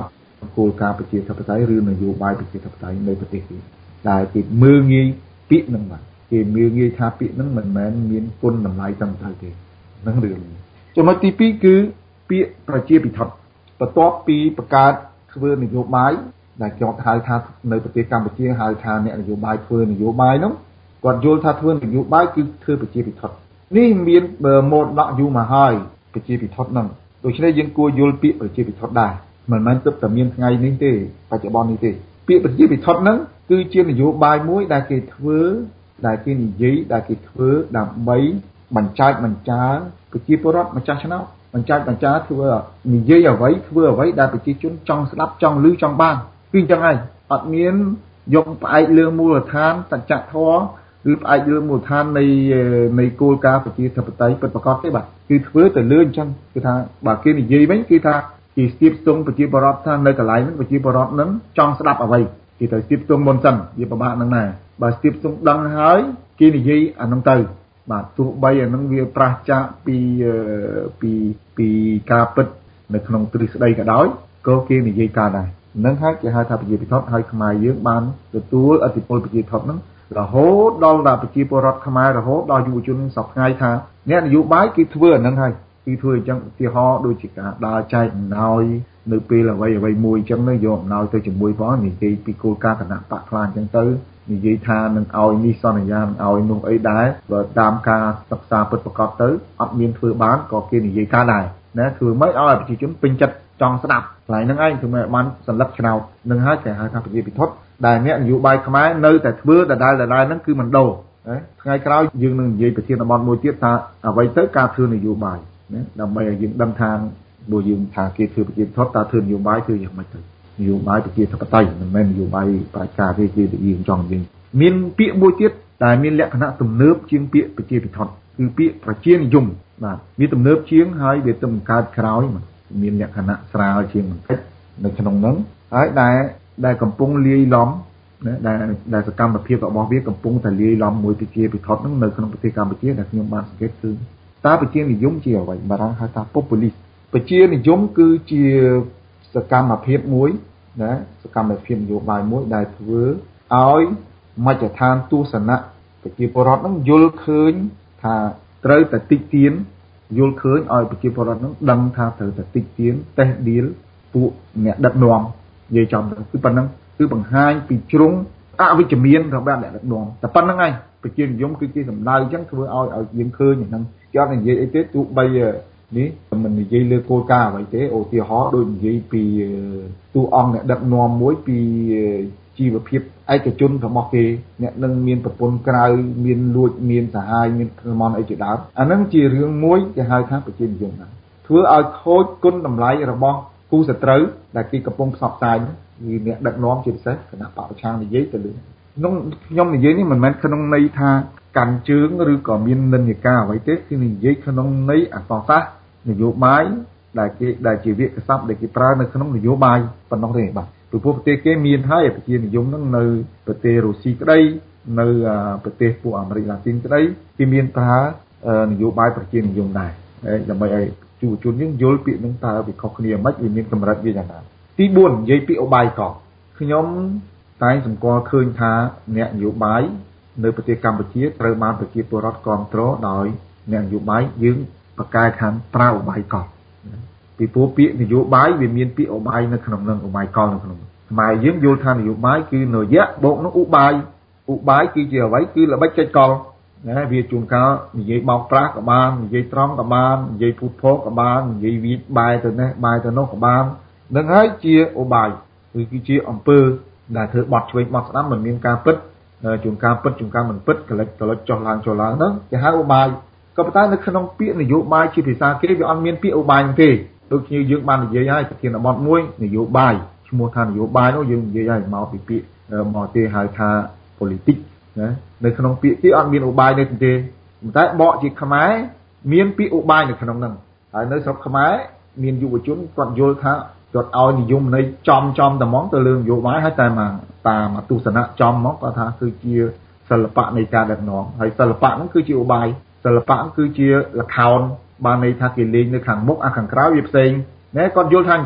គោលការណ៍ប្រជាធិបតេយ្យឬនយោបាយប្រជាធិបតេយ្យនៅប្រទេសគេដែលគេមើលងាយពាក្យហ្នឹងបាទគេមើលងាយថាពាក្យហ្នឹងមិនមែនមានគុណតម្លៃត្រឹមត្រូវទេហ្នឹងរឿងចំណុចទី2គឺពាក្យប្រជាពិធដ្ឋបន្ទាប់ពីបង្កើតធ្វើនយោបាយដែលគាត់ហៅថានៅប្រទេសកម្ពុជាហៅថាអ្នកនយោបាយធ្វើនយោបាយហ្នឹងគាត់យល់ថាធ្វើនយោបាយគឺធ្វើប្រជាពិធដ្ឋនេះមានមោទនៈយូរមកហើយប្រជាពិធដ្ឋហ្នឹងដូច្នេះយើងគួរយល់ពាក្យប្រជាពិធដ្ឋដែរមិនមែនទើបតែមានថ្ងៃនេះទេបច្ចុប្បន្ននេះទេពាក្យប្រជាពិធដ្ឋហ្នឹងគឺជានយោបាយមួយដែលគេធ្វើដែលគេនិយាយដែលគេធ្វើដើម្បីបញ្ចើចបញ្ចាប្រជាពលរដ្ឋម្ចាស់ឆ្នោតបញ្ចើចបញ្ចាធ្វើនិយាយអ្វីធ្វើអ្វីដែលប្រជាជនចង់ស្ដាប់ចង់ឮចង់បានគឺអញ្ចឹងហើយអត់មានយកផ្អែកលើមូលដ្ឋានសច្ចធម៌ឬផ្អែកលើមូលដ្ឋាននៃគោលការណ៍ប្រជាធិបតេយ្យពិតប្រាកដទេបាទគឺធ្វើទៅលើអញ្ចឹងគឺថាបើគេនិយាយវិញគឺថាគេស្ទាបស្ទង់ប្រជាពលរដ្ឋថានៅកន្លែងហ្នឹងប្រជាពលរដ្ឋហ្នឹងចង់ស្ដាប់អ្វីគេត្រូវស្ទាបស្ទង់មុនសិនវាពិបាកហ្នឹងណាបើស្ទាបស្ទង់ដឹងហើយគេនិយាយអាហ្នឹងទៅបាទទោះបីអាហ្នឹងវាប្រឆាចពីការពិតនៅក្នុងទ្រឹស្ដីក៏ដោយក៏គេនិយាយកើតដែរហ្នឹងហើយគេហៅថាប្រជាពិធដ្ឋហើយខ្មែរយើងបានទទួលឥទ្ធិពលប្រជាពិធដ្ឋហ្នឹងរហូតដល់ប្រជាពលរដ្ឋខ្មែររហូតដល់យុវជនសពថ្ងៃថាអ្នកនយោបាយគឺធ្វើអាហ្នឹងហើយគឺធ្វើអញ្ចឹងឧទាហរណ៍ដូចជាការដើរចែកអំណោយនៅពេលអ្វីមួយអញ្ចឹងយកអំណោយទៅជាមួយផងនិយាយពីគោលការណ៍គណៈបកខ្លាអញ្ចឹងទៅនិយាយថានឹងឲ្យនេះសន្យានឹងឲ្យនោះអីដែរបើតាមការសិក្សាពិតប្រាកដទៅអត់មានធ្វើបានក៏គេនិយាយការដែរណាធ្វើម៉េចឲ្យប្រជាជនពេញចិត្តចង់ស្ដាប់កន្លែងហ្នឹងឯងធ្វើម៉េចបានសន្លឹកឆ្នោតនឹងហើយគេហៅថាប្រជាពិធដ្ឋដែលអ្នកនយោបាយខ្មែរនៅតែធ្វើដដែលហ្នឹងគឺមិនដូរថ្ងៃក្រោយយើងនឹងនិយាយប្រធានបទមួយទៀតថាអ្វីទៅការធ្វើនយោបាយណាដើម្បីឲ្យយើងដឹងថាបើយើងថាគេធ្វើប្រជាពិធដ្ឋតើធ្វើនយោបាយគឺយ៉ាងម៉េចទៅនយោបាយប្រជាធិបតេយ្យមិនមែននយោបាយប្រជាការទេគឺយើងចង់និយាយមានពាក្យមួយទៀតតែមានលក្ខណៈទំនើបជាងពាក្យប្រជាពិធដ្ឋគឺពាក្យប្រជានិយមបាទវាទំនើបជាងហើយវាទៅបង្កើតក្រោយមានលក្ខណៈស្រាលជាងបន្តិចនៅក្នុងហ្នឹងហើយដែលកំពុងលាយឡំដែលសកម្មភាពរបស់វាកំពុងតែលាយឡំមួយប្រជាពិធដ្ឋហ្នឹងនៅក្នុងប្រទេសកម្ពុជាដែលខ្ញុំបានសង្កេតគឺតើប្រជានិយមជាអ្វីបារាំងហៅថា populist ប្រជានិយមគឺជាសកម្មភាពមួយណាសកម្មភាពនយោបាយមួយដែលធ្វើឲ្យមជ្ឈដ្ឋានទស្សនៈប្រជាពលរដ្ឋហ្នឹងយល់ឃើញថាត្រូវតែតិចទៀនយល់ឃើញឲ្យប្រជាពលរដ្ឋហ្នឹងដឹងថាត្រូវតែតិចទៀនតេះដៀលពួកអ្នកដឹកនាំនិយាយចំទៅគឺប៉ុណ្ណឹងគឺបង្ហាញពីជ្រុងអវិជ្ជមានរបស់អ្នកដឹកនាំតែប៉ុណ្្នឹងឯងប្រជានិយមគឺគេសម្ដៅអញ្ចឹងធ្វើឲ្យយើងឃើញហ្នឹងគេអត់និយាយអីទេទោះបីនេះមិននិយាយលើគោលការណ៍អ្វីទេឧទាហរណ៍ដូចនិយាយពីតួអង្គអ្នកដឹកនាំមួយពីជីវភាពឯកជនរបស់គេអ្នកនឹងមានប្រពន្ធក្រៅមានលួចមានសាហាយមានកម្មអីជាដើមអាហ្នឹងជារឿងមួយគេហៅថាប្រជានិយមដែរធ្វើឲ្យខូចគុណតម្លៃរបស់គូសត្រូវដែលគេកំពុងផ្សព្វផ្សាយគឺអ្នកដឹកនាំជាពិសេសគណៈបកប្រឆាំងនិយាយទៅលើខ្ញុំនិយាយនេះមិនមែនក្នុងន័យថាកាន់ជើងឬក៏មាននិន្នាការអ្វីទេគឺនិយាយក្នុងន័យអក្សរសាស្ត្រនយោបាយដែលជាវាក្យសព្ទដែលគេប្រើនៅក្នុងនយោបាយប៉ុណ្ណោះទេបាទពីព្រោះប្រទេសគេមានហើយប្រជានិយមហ្នឹងនៅប្រទេសរុស្ស៊ីក្តីនៅប្រទេសពួកអាមេរិកឡាទីនក្តីគេមានប្រើនយោបាយប្រជានិយមដែរដើម្បីឲ្យយុវជនយើងយល់ពាក្យហ្នឹងតើវាខុសគ្នាមិនវាមានកម្រិតវាយ៉ាងណាទី4និយាយពីឧបាយកកខ្ញុំតែងសម្គាល់ឃើញថាអ្នកនយោបាយនៅប្រទេសកម្ពុជាត្រូវបានប្រជាពលរដ្ឋគាំទ្រដោយអ្នកនយោបាយយើងប្រកែកខាងប្រើឧបាយកកពីព្រោះពាក្យនយោបាយវាមានពាក្យឧបាយនៅក្នុងនឹងឧបាយកកនៅក្នុងខ្មែរយើងយល់ថានយោបាយគឺនយៈបូកនឹងឧបាយគឺជាអ្វីគឺល្បិចចេញកលណាវាជួនកាលនិយាយបោកប្រាស់ក៏បាននិយាយត្រង់ក៏បាននិយាយភូតភោក៏បាននិយាយវាបែរទៅនេះបែរទៅនោះក៏បាននឹងហើយជាឧបាយគឺជាអំពើដែលធ្វើបត់ឆ្វេងបត់ស្ដាំមិនមានការពិតជួនកាលពិតជួនកាលមិនពិតកលិចចុះឡើងហ្នឹងគេហៅឧបាយក៏ប៉ុន្តែនៅក្នុងពាក្យនយោបាយជាភាសាគេវាអត់មានពាក្យឧបាយទេដូចគ្នាយើងបាននិយាយហើយប្រធានបទមួយនយោបាយឈ្មោះថានយោបាយនោះយើងនិយាយហើយមកពីពាក្យមកទេហៅថា politics ណានៅក្នុងពាក្យគេអត់មានឧបាយទេប៉ុន្តែបកជាខ្មែរមានពាក្យឧបាយនៅក្នុងហ្នឹងហើយនៅស្រុកខ្មែរមានយុវជនគាត់យល់ថាគាត់ឲ្យនិយមន័យចំតែហ្មងទៅលើនយោបាយហើយតែតាមទស្សនៈចំហ្មងគាត់ថាគឺជាសិល្បៈនៃការដឹកនាំហើយសិល្បៈហ្នឹងគឺជាឧបាយសិល្បៈគឺជាល្ខោនបានន័យថាគេលេងនៅខាងមុខខាងក្រោយវាផ្សេងណែគាត់យល់ថាអញ្ចឹង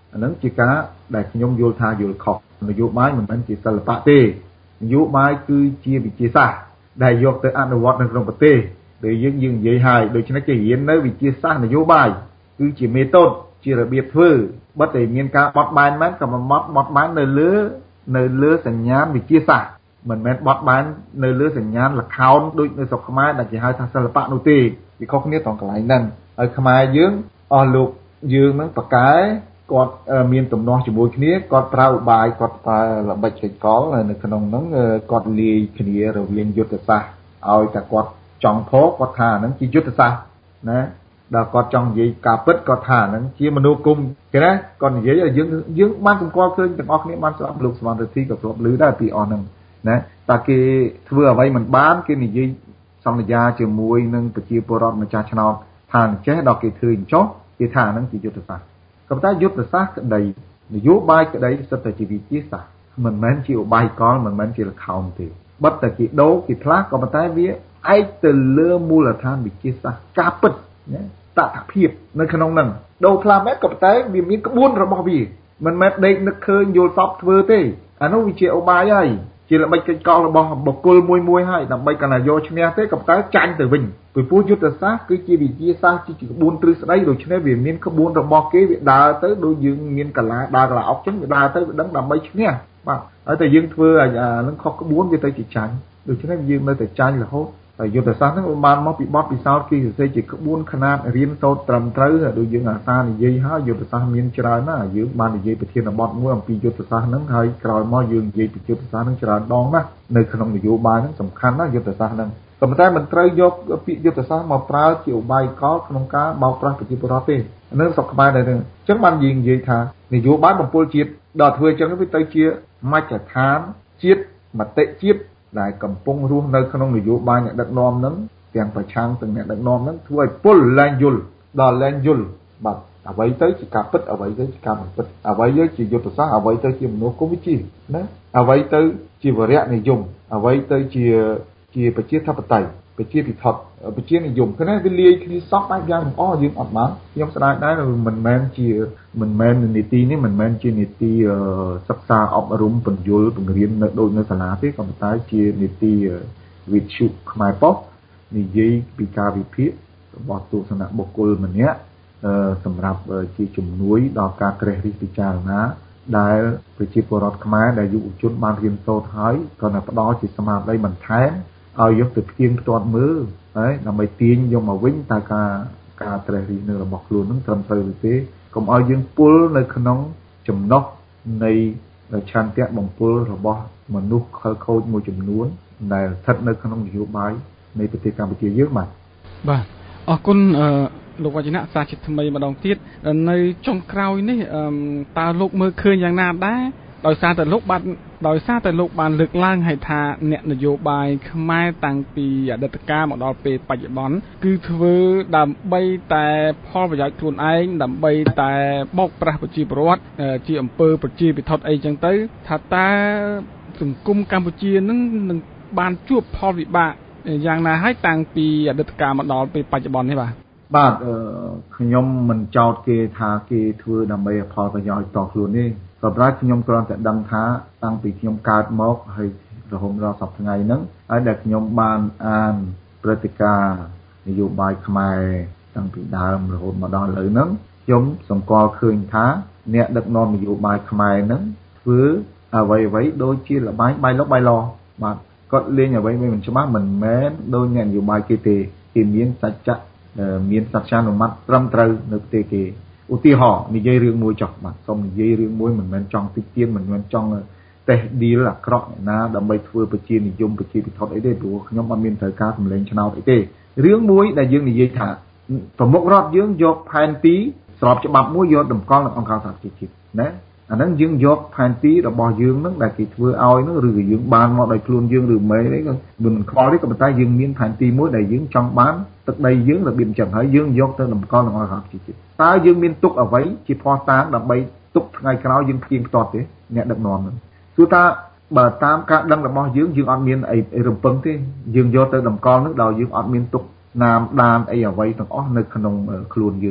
អានឹងជាការដែលខ្ញុំយល់ថាយល់ខុសនយោបាយមិនមែនជាសិល្បៈទេនយោបាយគឺជាវិទ្យាសាស្ត្រដែលយកទៅអនុវត្តនៅក្នុងប្រទេសដែលយើងនិយាយហើយដូច្នេះគេរៀននៅវិទ្យាសាស្ត្រនយោបាយគឺជាមេតូតជារបៀបធ្វើបើតែមានការបត់បែនមែនក៏បត់បែននៅលើសញ្ញាណវិទ្យាសាស្ត្រមិនមែនបត់បែននៅលើសញ្ញាណល្ខោនដូចនៅស្រុកខ្មែរដែលគេហៅថាសិល្បៈនោះទេវាខុសគ្នាត្រង់កន្លែងហ្នឹងហើយខ្មែរយើងអស់លោកយើងនឹងប្រកែគាត់មានទំនាស់ជាមួយគ្នាគាត់ប្រើឧបាយគាត់ប្រើល្បិចកិច្ចកលនៅក្នុងហ្នឹងគាត់លាយគ្នារវាងយុទ្ធសាស្ត្រឲ្យតែគាត់ចង់ផគាត់ថាហ្នឹងជាយុទ្ធសាស្ត្រណាដល់គាត់ចង់និយាយការពិតគាត់ថាហ្នឹងជាមនោគមគេណាគាត់និយាយយើងបានសម្គាល់ឃើញទាំងអស់គ្នាបានស្ដាប់លោកសវណ្ណរិទ្ធីក៏ធ្លាប់ឮដែរពីអស់ហ្នឹងណាតែគេធ្វើអ្វីមិនបានគេនិយាយសន្យាជាមួយនឹងប្រជាពលរដ្ឋម្ចាស់ឆ្នោតថាអញ្ចេះដល់គេធ្វើអញ្ចោះគេថាហ្នឹងជាយុទ្ធសាស្ត្រក៏តែយុទ្ធសាស្ត្រក្តីនយោបាយក្តីសិតតែជាវិទ្យាសាស្ត្រមិនមែនជាឧបាយកលមិនមែនជាល្ខោនទេបើតែគេដូរគេផ្លាស់ក៏ប៉ុន្តែវាឯកទៅលើមូលដ្ឋានវិទ្យាសាស្ត្រការពិតណាតថភាពនៅក្នុងហ្នឹងដូរផ្លាស់មែនក៏ប៉ុន្តែវាមានក្បួនរបស់វាមិនមែនដេកនឹកឃើញយល់សពធ្វើទេអានោះវាជាឧបាយហើយជាល្បិចកិច្ចកលរបស់បុគ្គលមួយហើយដើម្បីកណ្ដាលយកឈ្នះទេក៏ប៉ុន្តែចាញ់ទៅវិញពីព្រោះយុទ្ធសាស្ត្រគឺជាវិទ្យាសាស្ត្រជាក្បួនទ្រឹស្ដីដូច្នេះវាមានក្បួនរបស់គេវាដើរទៅដូចយើងមានកលាដើរកលាអុកចឹងវាដើរទៅវាដឹងដើម្បីឈ្នះបាទហើយតែយើងធ្វើអានឹងខុសក្បួនវាទៅជាចាញ់ដូច្នេះយើងនៅតែចាញ់រហូតហើយយុទ្ធសាស្ត្រហ្នឹងបានមកពីបទពិសោធន៍គេសរសេរជាក្បួនខ្នាតរៀនសូត្រត្រឹមត្រូវដូចយើងអាសានិយាយហើយយុទ្ធសាស្ត្រមានច្រើនណាស់យើងបាននិយាយប្រធានបទមួយអំពីយុទ្ធសាស្ត្រហ្នឹងហើយក្រោយមកយើងនិយាយពីយុទ្ធសាស្ត្រហ្នឹងច្រើនដងណាស់នៅក្នុងនយោបាយហ្នឹងសំខាន់ណាស់យុទ្ធសាស្ត្រហ្នឹងក៏ប៉ុន្តែមិនត្រូវយកពាក្យយុទ្ធសាស្ត្រមកប្រើជាឧបាយកលក្នុងការបោកប្រាស់ប្រជាពលរដ្ឋទេនៅស្រុកខ្មែរដែរហ្នឹងអញ្ចឹងបានយើងនិយាយថានយោបាយបំពុលជាតិដល់ធ្វើអញ្ចឹងវាទៅជាមជ្ឈដ្ឋានជាតិមតិជាតិដែលកំពុងរស់នៅក្នុងនយោបាយអ្នកដឹកនាំហ្នឹងទាំងប្រឆាំងទាំងអ្នកដឹកនាំហ្នឹងធ្វើឲ្យពលលែងយល់ដល់លែងយល់បាទអ្វីទៅជាការពិតអ្វីទៅជាការមិនពិតអ្វីទៅជាយុទ្ធសាស្ត្រអ្វីទៅជាមនោគមវិជ្ជាណាអ្វីទៅជាវរៈនិយមអ្វីទៅជាប្រជាធិបតេយ្យប្រជាពិធដ្ឋប្រជានិយមគ្នាវាលាយគ្នាសពបែបយ៉ាងទាំងអស់យើងអត់បានខ្ញុំស្ដាយដែរមិនមែននីតិនេះមិនមែនជានីតិសិក្សាអប់រំបញ្យលបង្រៀននៅដូចនៅសាលាទេក៏ប៉ុន្តែជានីតិវិទ្យុខ្មែរប៉ុស្តិ៍និយាយពីការវិភាគរបស់ទស្សនៈបុគ្គលម្នាក់សម្រាប់ជាជំនួយដល់ការក្រេះរិះពិចារណាដែលប្រជាពលរដ្ឋខ្មែរដែលយុវជនបានរៀនសូត្រហើយក៏នៅផ្ដល់ជាស្មារតីបន្ថែមឲ្យយកទៅផ្ទៀងផ្ទាត់មើលហើយដើម្បីទាញយកមកវិញតើការត្រេះរិះនៅរបស់ខ្លួននឹងត្រឹមត្រូវឬទេកុំឲ្យយើងពុលនៅក្នុងចំណុចនៃឆន្ទៈបំពុលរបស់មនុស្សខិលខូចមួយចំនួនដែលស្ថិតនៅក្នុងនយោបាយនៃប្រទេសកម្ពុជាយើងបាទអរគុណលោកវឌ្ឍនៈសាជាថ្មីម្ដងទៀតនៅចុងក្រោយនេះតើលោកមើលឃើញយ៉ាងណាដែរដោយសារតែលោកបានលើកឡើងឲ្យថាអ្នកនយោបាយខ្មែរតាំងពីអតីតកាលមកដល់ពេលបច្ចុប្បន្នគឺធ្វើដើម្បីតែផលប្រយោជន៍ខ្លួនឯងដើម្បីតែបោកប្រាស់ប្រជាពលរដ្ឋជាអំពើប្រជាពិធដ្ឋអីចឹងទៅថាតើសង្គមកម្ពុជានឹងបានជួបផលវិបាកយ៉ាងណាហើយតាំងពីអតីតកាលមកដល់ពេលបច្ចុប្បន្ននេះបាទខ្ញុំមិនចោទគេថាគេធ្វើដើម្បីផលប្រយោជន៍តខ្លួនទេក៏ប្រហែលខ្ញុំគ្រាន់តែដឹងថាតាំងពីខ្ញុំកើតមកហើយរហូតដល់សប្តាហ៍ថ្ងៃហ្នឹងហើយដែលខ្ញុំបានអានព្រឹត្តិការណ៍នយោបាយខ្មែរតាំងពីដើមរហូតមកដល់ឥឡូវហ្នឹងខ្ញុំសម្គាល់ឃើញថាអ្នកដឹកនាំនយោបាយខ្មែរហ្នឹងធ្វើអ្វីដូចជាលបាយបាយលុកបាយឡបាទគាត់លេងអ្វីមិនច្បាស់មិនមែនដូចអ្នកនយោបាយគេទេគេមានសច្ចៈមានសច្ចានុមត្តត្រឹមត្រូវនៅប្រទេសគេឧទាហរណ៍និយាយរឿងមួយចុះបាទសូមនិយាយរឿងមួយមិនមែនចង់តិចទៀនមិនមែនចង់តេះឌីលអាក្រក់ណាដើម្បីធ្វើប្រជានិយមប្រជាពិធដ្ឋអីទេព្រោះខ្ញុំអត់មានត្រូវការសម្លេងឆ្នោតអីទេរឿងមួយដែលយើងនិយាយថាប្រមុខរដ្ឋយើងយកផែនទីស្របច្បាប់មួយយកតម្កល់នៅអង្គការសហជីវជាតិណាអាហ្នឹងយើងយកផែនទីរបស់យើងហ្នឹងដែលគេធ្វើឲ្យហ្នឹងឬក៏យើងបានមកដោយខ្លួនយើងឬមិនអីក៏មិនខ្វល់ទេក៏ប៉ុន្តែយើងមានផែនទីមួយដែលយើងចង់បានទឹកដីយើងរបៀបអញ្ចឹងហើយយើងយកទៅតម្កល់នៅអង្គការសហជីវជាតិតើយើងមានទុកអ្វីជាភស្តុតាងដើម្បីទុកថ្ងៃក្រោយយើងផ្ទៀងផ្ទាត់ទេអ្នកដឹកនាំហ្នឹងគឺថាបើតាមការដឹងរបស់យើងអត់មានអីរំពឹងទេយើងយកទៅតម្កល់ហ្នឹងដោយយើងអត់មានទុកណាមដានអីអ្វីទាំងអស់នៅក្នុងខ្លួនយើង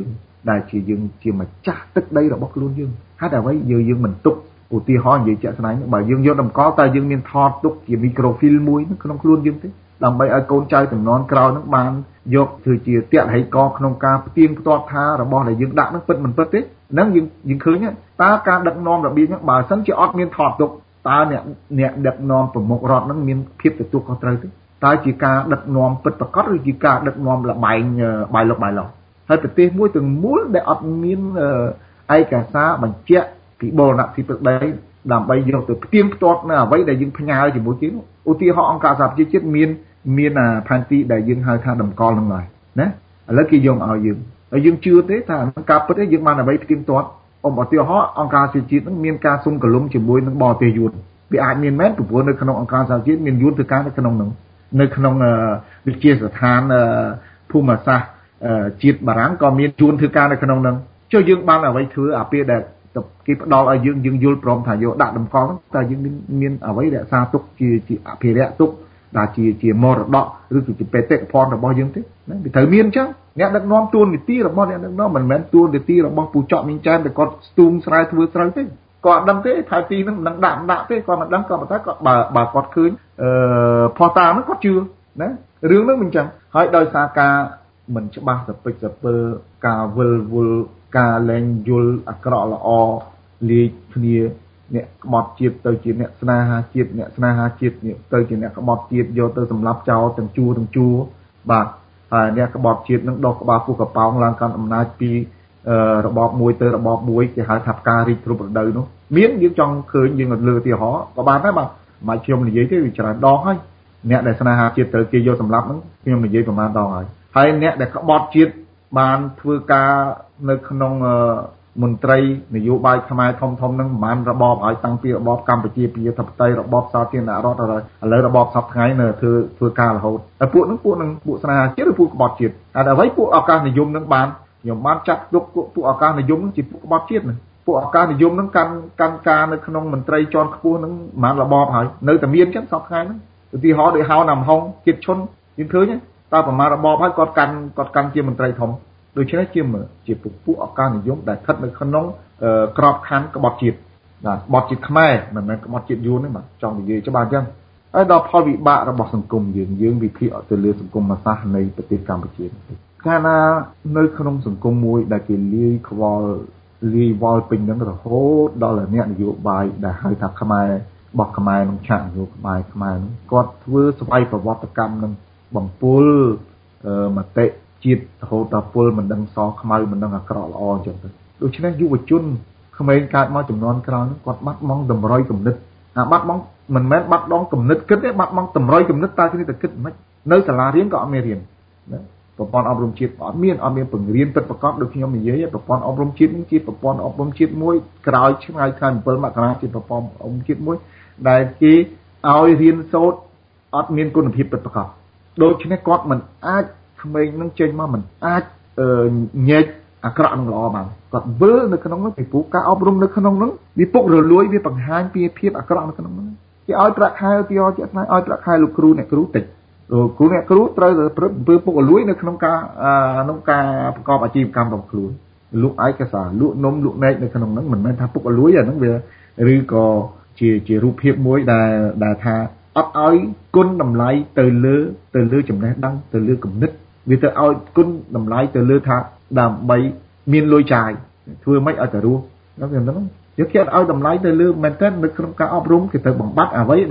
ដែលជាយើងជាម្ចាស់ទឹកដីរបស់ខ្លួនយើងហើយតែអ្វីយើងមិនទុកឧទាហរណ៍និយាយជាក់ស្ដែងបើយើងយកតម្កល់តើយើងមានថតទុកជាមីក្រូហ្វីលមួយក្នុងខ្លួនយើងទេដើម្បីឲ្យកូនចៅជំនាន់ក្រោយនឹងបានយកធ្វើជាតេហិកក្នុងការផ្ទៀងផ្ទាត់ថារបស់ដែលយើងដាក់នឹងពិតមិនពិតទេហ្នឹងយើងឃើញតើការដឹកនាំរបៀបហ្នឹងបើសិនជាអត់មានថតទុកតើអ្នកដឹកនាំប្រមុខរដ្ឋហ្នឹងមានភាពទទួលខុសត្រូវទេតើជាការដឹកនាំពិតប្រាកដឬជាការដឹកនាំលបែងបាយលុកបាយឡោះហើយប្រទេសមួយទាំងមូលដែលអត់មានឯកសារបញ្ជាក់ពីបូរណភាពទឹកដីដើម្បីយកទៅផ្ទៀងផ្ទាត់នៅអ្វីដែលយើងផ្ញើជាមួយគេនោះឧទាហរណ៍អង្គការសហប្រជាជាតិមានផែនទីដែលយើងហៅថាតម្កល់នឹងហើយណាឥឡូវគេយកឲ្យយើងហើយយើងជឿទេថាការពិតយើងបានអ្វីផ្ទៀងផ្ទាត់ឧទាហរណ៍អង្គការសហប្រជាជាតិនឹងមានការសុំកលុំជាមួយនឹងបរទេសយួនវាអាចមានមែនព្រោះនៅក្នុងអង្គការសហប្រជាជាតិមានយួនធ្វើការនៅក្នុងនោះនៅក្នុងវិទ្យាស្ថានភូមិសាស្ត្រជាតិបារាំងក៏មានយួនធ្វើការនៅក្នុងនោះចុះយើងបានអ្វីធ្វើអាពេលដែលគេផ្ដល់ឲ្យយើងយល់ព្រមថាយកដាក់តម្កល់តើយើងមានអ្វីរក្សាទុកជាអភិរក្សទុកដែលជាមរតកឬជាបេតិកភណ្ឌរបស់យើងទេណាវាត្រូវមានអញ្ចឹងអ្នកដឹកនាំទួនាទីរបស់អ្នកដឹកនាំមិនមែនទួនាទីរបស់ពូចកមីងចែនតែគាត់ស្ទូងស្រែធ្វើស្រូវទេគាត់ដឹងទេថៅទីហ្នឹងមិនដឹងដាក់ទេគាត់មិនដឹងគាត់តែគាត់បើគាត់ឃើញផុសតាហ្នឹងគាត់ជឿណារឿងហ្នឹងមិនអញ្ចឹងហើយដោយសារការមិនច្បាស់សពេចសពើការវិលវល់ការលែងយល់អាក្រក់ល្អលាយគ្នាអ្នកក្បត់ជាតិទៅជាអ្នកស្នេហាជាតិអ្នកស្នេហាជាតិទៅជាអ្នកក្បត់ជាតិយកទៅសម្លាប់ចោលទាំងជួរបាទហើយអ្នកក្បត់ជាតិនឹងដោះក្បាលពោះកប៉ោងឡើងកាន់អំណាចពីរបបមួយទៅរបបមួយគេហៅថាផ្ការីកគ្រប់រដូវនោះមានយើងចង់ឃើញយើងលើឧទាហរណ៍ក៏បានដែរបាទមិនខ្ញុំនិយាយទេវាច្រើនដងហើយអ្នកដែលស្នេហាជាតិទៅគេយកសម្លាប់ហ្នឹងខ្ញុំនិយាយប្រហែលដងហើយអ្នកដែលក្បត់ជាតិបានធ្វើការនៅក្នុងមន្ត្រីនយោបាយខ្មែរធំហ្នឹងប្រហែលរបបឲ្យតាំងពីរបបកម្ពុជាប្រជាធិបតេយ្យរបបសាធារណរដ្ឋឥឡូវរបបសពថ្ងៃនៅធ្វើការរហូតហើយពួកស្នេហាជាតិឬពួកក្បត់ជាតិហើយអ្វីពួកឱកាសនិយមហ្នឹងបានខ្ញុំបានចាត់ទុកពួកឱកាសនិយមហ្នឹងជាពួកក្បត់ជាតិហ្នឹងពួកឱកាសនិយមហ្នឹងកាន់ការនៅក្នុងមន្ត្រីជាន់ខ្ពស់ហ្នឹងប្រហែលរបបហើយនៅតែមានចឹងសពថ្ងៃហ្នឹងឧទាហរណ៍ដូចហៅណាំហុងជាតិឈុនយើងឃើញតើប្រមាណរបបហើយគាត់កាន់ជាមន្ត្រីធំដូច្នេះជាពួកឱកាសនិយមដែលស្ថិតនៅក្នុងក្របខ័ណ្ឌក្បត់ជាតិបាទក្បត់ជាតិខ្មែរមិនមែនក្បត់ជាតិយួនទេបាទចង់និយាយច្បាស់អញ្ចឹងហើយដល់ផលវិបាករបស់សង្គមយើងវិភាគទៅលើសង្គមសាស្ត្រនៃប្រទេសកម្ពុជាកាលណានៅក្នុងសង្គមមួយដែលគេលាយវល់ពេញនឹងរហូតដល់អ្នកនយោបាយដែលហៅថាខ្មែររបស់ខ្មែរនឹងឆាកនយោបាយខ្មែរនឹងគាត់ធ្វើស្វ័យប្រវត្តិកម្មនឹងបំពុលមតិជាតិរហូតដល់ពលមិនដឹងសខ្មៅមិនដឹងអាក្រក់ល្អអញ្ចឹងទៅដូច្នេះយុវជនក្មេងកើតមកចំនួនក្រោយគាត់បាត់បង់តម្រុយគំនិតបាត់បង់មិនមែនបាត់បង់គំនិតគិតទេបាត់បង់តម្រុយគំនិតតើគ្នាតែគិតមិននៅសាលារៀនក៏អត់មានរៀនណាប្រព័ន្ធអប់រំជាតិអត់មានបង្រៀនពិតប្រាកដដូចខ្ញុំនិយាយប្រព័ន្ធអប់រំជាតិនេះជាប្រព័ន្ធអប់រំជាតិមួយក្រោយឆ្ងាយខែ7មករាជាប្រព័ន្ធអប់រំជាតិមួយដែលគេឲ្យរៀនសូត្រអត់មានគុណភាពពិតប្រាកដដូច្នេះគាត់មិនអាចក្មេងនឹងចេញមកមិនអាចញែកអាក្រក់នឹងល្អបានគាត់វិលនៅក្នុងនោះពីព្រោះការអប់រំនៅក្នុងនោះវាពុករលួយវាបង្ហាញពីភាពអាក្រក់នៅក្នុងនោះគេឲ្យប្រាក់ខែឧទាហរណ៍ជាក់ស្ដែងឲ្យប្រាក់ខែលោកគ្រូអ្នកគ្រូតិចគ្រូអ្នកគ្រូត្រូវតែព្រឹត្តពុករលួយនៅក្នុងការប្រកបអាជីវកម្មរបស់ខ្លួនលក់ឯកសារលក់នំលក់មែកនៅក្នុងនោះមិនមែនថាពុករលួយអាហ្នឹងវាឬក៏ជារូបភាពមួយដែលថាអត់ឲ្យគុណតម្លៃទៅលើចំណេះដឹងទៅលើគំនិតវាទៅឲ្យគុណតម្លៃទៅលើថាដើម្បីមានលុយចាយធ្វើម៉េចឲ្យទៅរស់ហ្នឹងយើងគេឲ្យតម្លៃទៅលើមែនតើនៅក្នុងការអប់រំគេទៅបំបត្តិអ្វី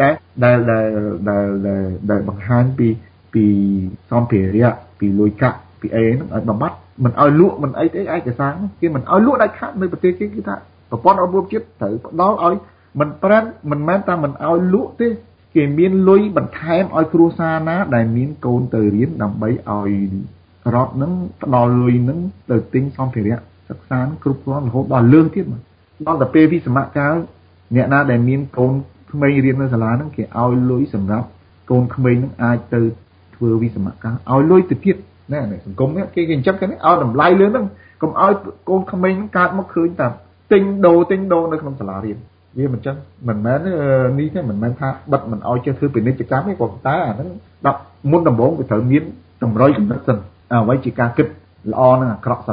ដែលបង្ហាញពីសម្ភារៈពីលុយកាក់ពីអីហ្នឹងឲ្យបំបត្តិមិនឲ្យលក់មិនអីទេឯកសារគេមិនឲ្យលក់ដាច់ខាតនៅប្រទេសគេគឺថាប្រព័ន្ធអប់រំជាតិត្រូវផ្ដល់ឲ្យមិនមែនតែមិនឲ្យលក់ទេគេមានលុយបន្ថែមឲ្យគ្រួសារណាដែលមានកូនទៅរៀនដើម្បីឲ្យរដ្ឋនឹងផ្ដល់លុយនឹងទៅទិញសម្ភារៈសិក្សាគ្រប់គ្រាន់រហូតដល់លឿនទៀតដល់តែពេលវិសមកាលអ្នកណាដែលមានកូនក្មេងរៀននៅសាលាហ្នឹងគេឲ្យលុយសម្រាប់កូនក្មេងហ្នឹងអាចទៅធ្វើវិសមកាលឲ្យលុយទៅទៀតណាសង្គមនេះគេអញ្ចឹងគេឲ្យតម្លៃលឿនហ្នឹងកុំឲ្យកូនក្មេងហ្នឹងកើតមកឃើញតែទិញដូរនៅក្នុងសាលារៀនវាមិនចឹងមិនមែននេះទេមិនមែនថាបិទមិនឲ្យចេះធ្វើពាណិជ្ជកម្មទេប៉ុន្តែអាហ្នឹងដល់មុនដំបូងវាត្រូវមានតម្រុយគំនិតសិនអ្វីជាការគិតល្អនិងអាក្រក់សិន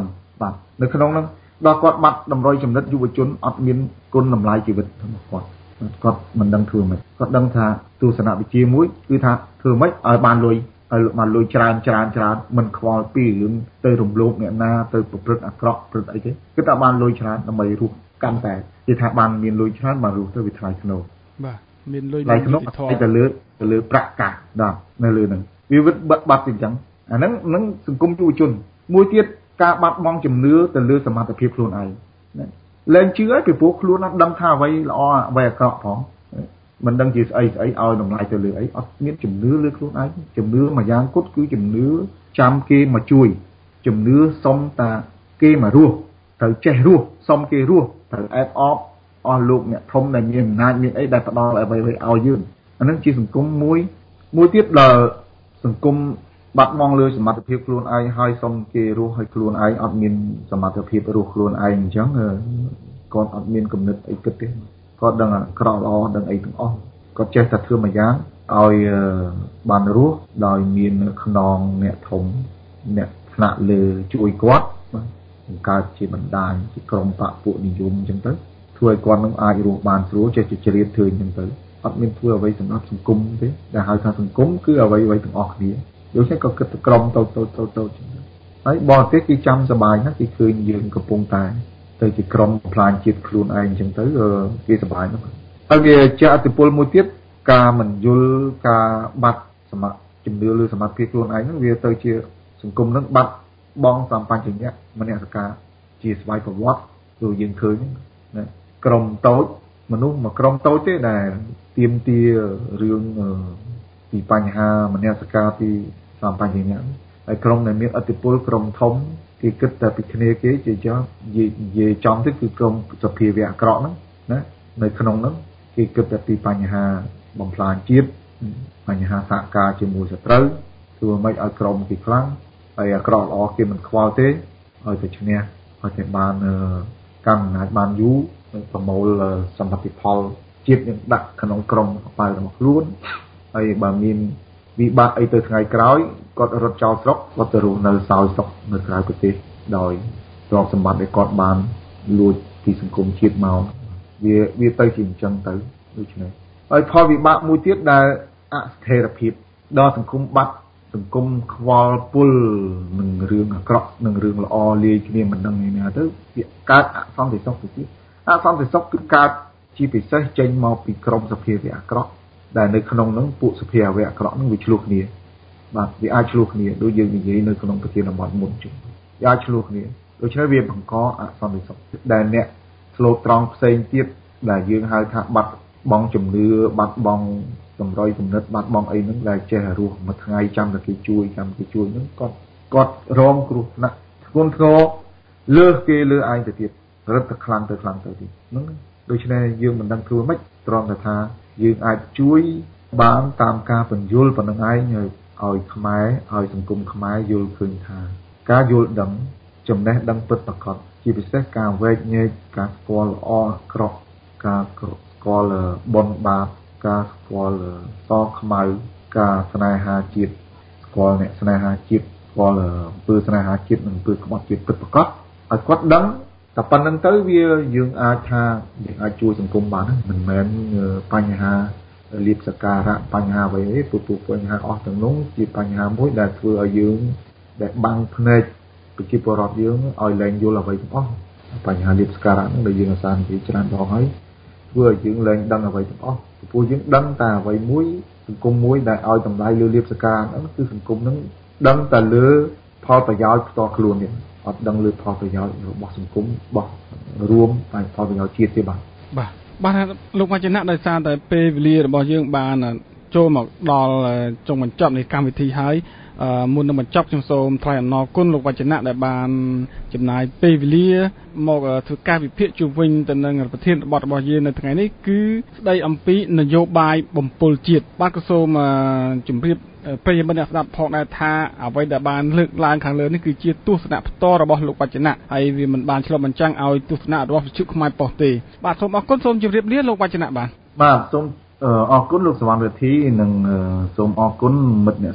បាទនៅក្នុងហ្នឹងដល់គាត់បាត់តម្រុយចំណិតយុវជនអត់មានគុណតម្លៃជីវិតរបស់គាត់មិនដឹងធ្វើម៉េចគាត់ដឹងថាទស្សនវិជ្ជាមួយគឺថាធ្វើម៉េចឲ្យបានលុយច្រើនមិនខ្វល់ពីរឿងទៅរំលោភអ្នកណាទៅប្រព្រឹត្តអាក្រក់ប្រព្រឹត្តអីទេគឺថាបានលុយច្រើនដើម្បីរស់កាន់តែគេថាបានមានលុយច្រើនបានរស់ទៅវាថ្លៃថ្នូរបាទមានលុយថ្លៃថ្នូរទៅលើប្រាក់កាសដល់នៅលើហ្នឹងវាវិតបាត់អញ្ចឹងអាហ្នឹងសង្គមយុវជនមួយទៀតការបាត់បង់ជំនឿទៅលើសមត្ថភាពខ្លួនឯងលែងជឿឲ្យពីព្រោះខ្លួនអត់ដឹងថាអ្វីល្អអ្វីអាក្រក់ផងមិនដឹងជាស្អីឲ្យតម្លៃទៅលើអីអត់មានជំនឿលើខ្លួនឯងជំនឿមួយយ៉ាងគត់គឺជំនឿចាំគេមកជួយជំនឿសុំតាគេមករស់ត្រូវចេះរស់សុំគេរស់ត្រូវអែបអបអស់លោកអ្នកធំដែលមានអំណាចមានអីដែលផ្ដល់អ្វីឲ្យយើងអានឹងជាសង្គមមួយទៀតដែលសង្គមបាត់បង់លើសមត្ថភាពខ្លួនឯងហើយសុំគេរស់ឲ្យខ្លួនឯងអត់មានសមត្ថភាពរស់ខ្លួនឯងអញ្ចឹងគាត់អត់មានគំនិតអីគិតទេគាត់ដឹងអាក្រក់ល្អដឹងអីទាំងអស់គាត់ចេះតែធ្វើមួយយ៉ាងឲ្យបានរស់ដោយមានខ្នងអ្នកធំអ្នកថ្នាក់លើជួយគាត់បង្កើតជាបណ្ដាញជាក្រុមបកពួកនិយមអញ្ចឹងទៅធ្វើឲ្យគាត់នឹងអាចរស់បានស្រួលចេះជាជ្រាបធ្វើអញ្ចឹងទៅអត់មានធ្វើអ្វីសម្រាប់សង្គមទេដែលហៅថាសង្គមគឺអ្វីទាំងអស់គ្នាដូច្នេះក៏គិតទៅក្រុមតូចចឹងហើយបរទេសគេចាំសប្បាយណាស់គេឃើញយើងកំពុងតែទៅជាក្រុមផ្លាញជាតិខ្លួនឯងអញ្ចឹងទៅគេសប្បាយណាស់ហើយវាជាអតិពលមួយទៀតការមិនយល់ការបាត់ជំនឿលើសមត្ថភាពខ្លួនឯងហ្នឹងវាទៅជាសង្គមហ្នឹងបាត់បងសម្បញ្ញៈមនសិការជាស្វ័យប្រវត្តិគឺយើងឃើញណាក្រុមតូចមនុស្សមួយក្រុមតូចទេដែលទាមទាររឿងពីបញ្ហាមនសិការពីសម្បញ្ញៈហើយក្រុមដែលមានឥទ្ធិពលក្រុមធំគេគិតតែពីគ្នាគេជាចង់និយាយចំទៅគឺក្រុមសភាវៈអាក្រក់ហ្នឹងណានៅក្នុងហ្នឹងគេគិតតែពីបញ្ហាបំផ្លាញជាតិបញ្ហាសហការជាមួយសត្រូវធ្វើម៉េចឲ្យក្រុមគេខ្លាំងហើយអាក្រក់ល្អគេមិនខ្វល់ទេឲ្យតែឈ្នះឲ្យតែបានកម្មអំណាចបានយូរប្រមូលសម្បត្តិផលជាតិនឹងដាក់ក្នុងក្រុមអបអររបស់ខ្លួនហើយបើមានវិបត្តិអីទៅថ្ងៃក្រោយគាត់រត់ចោលស្រុកគាត់ទៅរស់នៅសោយសុខនៅក្រៅប្រទេសដោយទ្រព្យសម្បត្តិដែលគាត់បានលួចពីសង្គមជាតិមកវាទៅជាអញ្ចឹងទៅដូច្នេះហើយផលវិបាកមួយទៀតដែលអស្ថិរភាពដល់សង្គមបាត់សង្គមខ្វល់ពុលនឹងរឿងអាក្រក់នឹងរឿងល្អលាយគ្នាមិនដឹងឯណាទៅវាកើតអសន្តិសុខទៅទៀតអសន្តិសុខគឺកើតជាពិសេសចេញមកពីក្រមសភាវៈអាក្រក់ដែលនៅក្នុងហ្នឹងពួកសភាវៈអាក្រក់ហ្នឹងវាឆ្លោះគ្នាបាទវាអាចឆ្លោះគ្នាដូចយើងនិយាយនៅក្នុងប្រធានបទមុនចឹងវាអាចឆ្លោះគ្នាដូច្នេះវាបង្កអសន្តិសុខដែលអ្នកស្លូតត្រង់ផ្សេងទៀតដែលយើងហៅថាបាត់បង់ជំនឿបាត់បង់តម្រុយគំនិតបាត់បង់អីហ្នឹងដែលចេះរស់មួយថ្ងៃចាំតែគេជួយហ្នឹងគាត់រងគ្រោះថ្នាក់ធ្ងន់ធ្ងរលើសគេលើឯងទៅទៀតរឹតតែខ្លាំងទៅទៀតហ្នឹងដូច្នេះយើងមិនដឹងធ្វើម៉េចត្រង់តែថាយើងអាចជួយបានតាមការពន្យល់ប៉ុណ្្នឹងឯងឲ្យខ្មែរឲ្យសង្គមខ្មែរយល់ឃើញថាការយល់ដឹងចំណេះដឹងពិតប្រាកដជាពិសេសការវែកញែកការស្គាល់ល្អអាក្រក់ការស្គាល់បុណ្យបាបការស្គាល់សខ្មៅការស្នេហាជាតិស្គាល់អ្នកស្នេហាជាតិស្គាល់អំពើស្នេហាជាតិនិងអំពើក្បត់ជាតិពិតប្រាកដឲ្យគាត់ដឹងតែប៉ុណ្្នឹងទៅវាយើងអាចថាយើងអាចជួយសង្គមបានមិនមែនបញ្ហាលៀបសការៈបញ្ហាអ្វីទេព្រោះបញ្ហាអស់ទាំងនោះជាបញ្ហាមួយដែលធ្វើឲ្យយើងដែលបាំងភ្នែកប្រជាពលរដ្ឋយើងឲ្យលែងយល់អ្វីទាំងអស់បញ្ហាលៀបសការៈហ្នឹងដែលយើងអាសានិយាយច្រើនដងហើយធ្វើឲ្យយើងលែងដឹងអ្វីទាំងអស់ព្រោះយើងដឹងតែអ្វីមួយសង្គមមួយដែលឲ្យតម្លៃលើលៀបសការៈហ្នឹងគឺសង្គមហ្នឹងដឹងតែលើផលប្រយោជន៍ផ្ទាល់ខ្លួនទេអត់ដឹងលើផលប្រយោជន៍របស់សង្គមរបស់រួមតែផលប្រយោជន៍ជាតិទេបាទលោកវចនៈដោយសារតែពេលវេលារបស់យើងបានចូលមកដល់ចុងបញ្ចប់នៃកម្មវិធីហើយមុននឹងបញ្ចប់ខ្ញុំសូមថ្លែងអំណរគុណលោកវចនៈដែលបានចំណាយពេលវេលាមកធ្វើការវិភាគជុំវិញទៅនឹងប្រធានបទរបស់យើងនៅថ្ងៃនេះគឺស្ដីអំពីនយោបាយបំពុលជាតិបាទក៏សូមជម្រាបប្រិយមិត្តអ្នកស្ដាប់ផងដែរថាអ្វីដែលបានលើកឡើងខាងលើនេះគឺជាទស្សនៈផ្ទាល់របស់លោកវចនៈហើយវាមិនបានឆ្លុះបញ្ចាំងឲ្យទស្សនៈរបស់វិទ្យុខ្មែរប៉ុស្តិ៍ទេបាទសូមអរគុណសូមជម្រាបលាលោកវចនៈបាទសូមអរគុណលោកសវណ្ណវិធីនិងសូមអរគុណមិត្តអ្នកស្ដាប់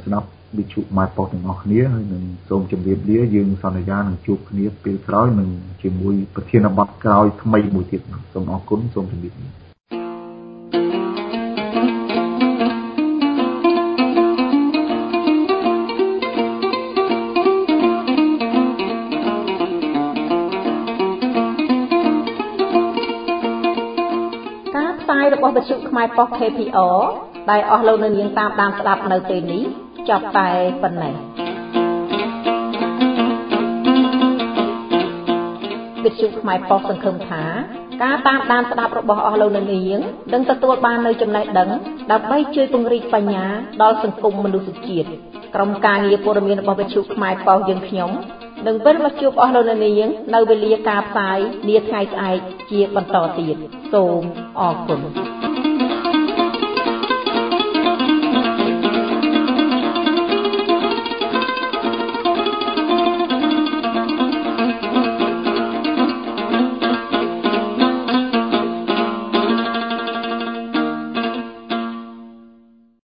វិទ្យុម៉ែប៉ុសទាំងអស់គ្នាហើយនឹងសូមជម្រាបលាយើងសន្យានឹងជួបគ្នាពេលក្រោយនឹងជាមួយប្រធានបទក្រោយថ្មីមួយទៀតសូមអរគុណសូមជម្រាបលារបស់វិទ្យុខ្មែរប៉ុស KPR ដែលអស់លោកនៅនាងតាមដានស្ដាប់នៅពេលនេះចប់តែប៉ុណ្ណេះវិទ្យុខ្មែរប៉ុសសង្ឃឹមថាការតាមដានស្ដាប់របស់អស់លោកនៅនាងនឹងទទួលបាននូវចំណេះដឹងដើម្បីជួយពង្រីកបញ្ញាដល់សង្គមមនុស្សជាតិក្រុមការងារព័ត៌មានរបស់វិទ្យុខ្មែរប៉ុសយើងខ្ញុំនឹងវិលមកជួបអស់លោកនៅនាងនៅវេលាការផ្សាយនាថ្ងៃស្អែកជាបន្តទៀតសូមអរគុណ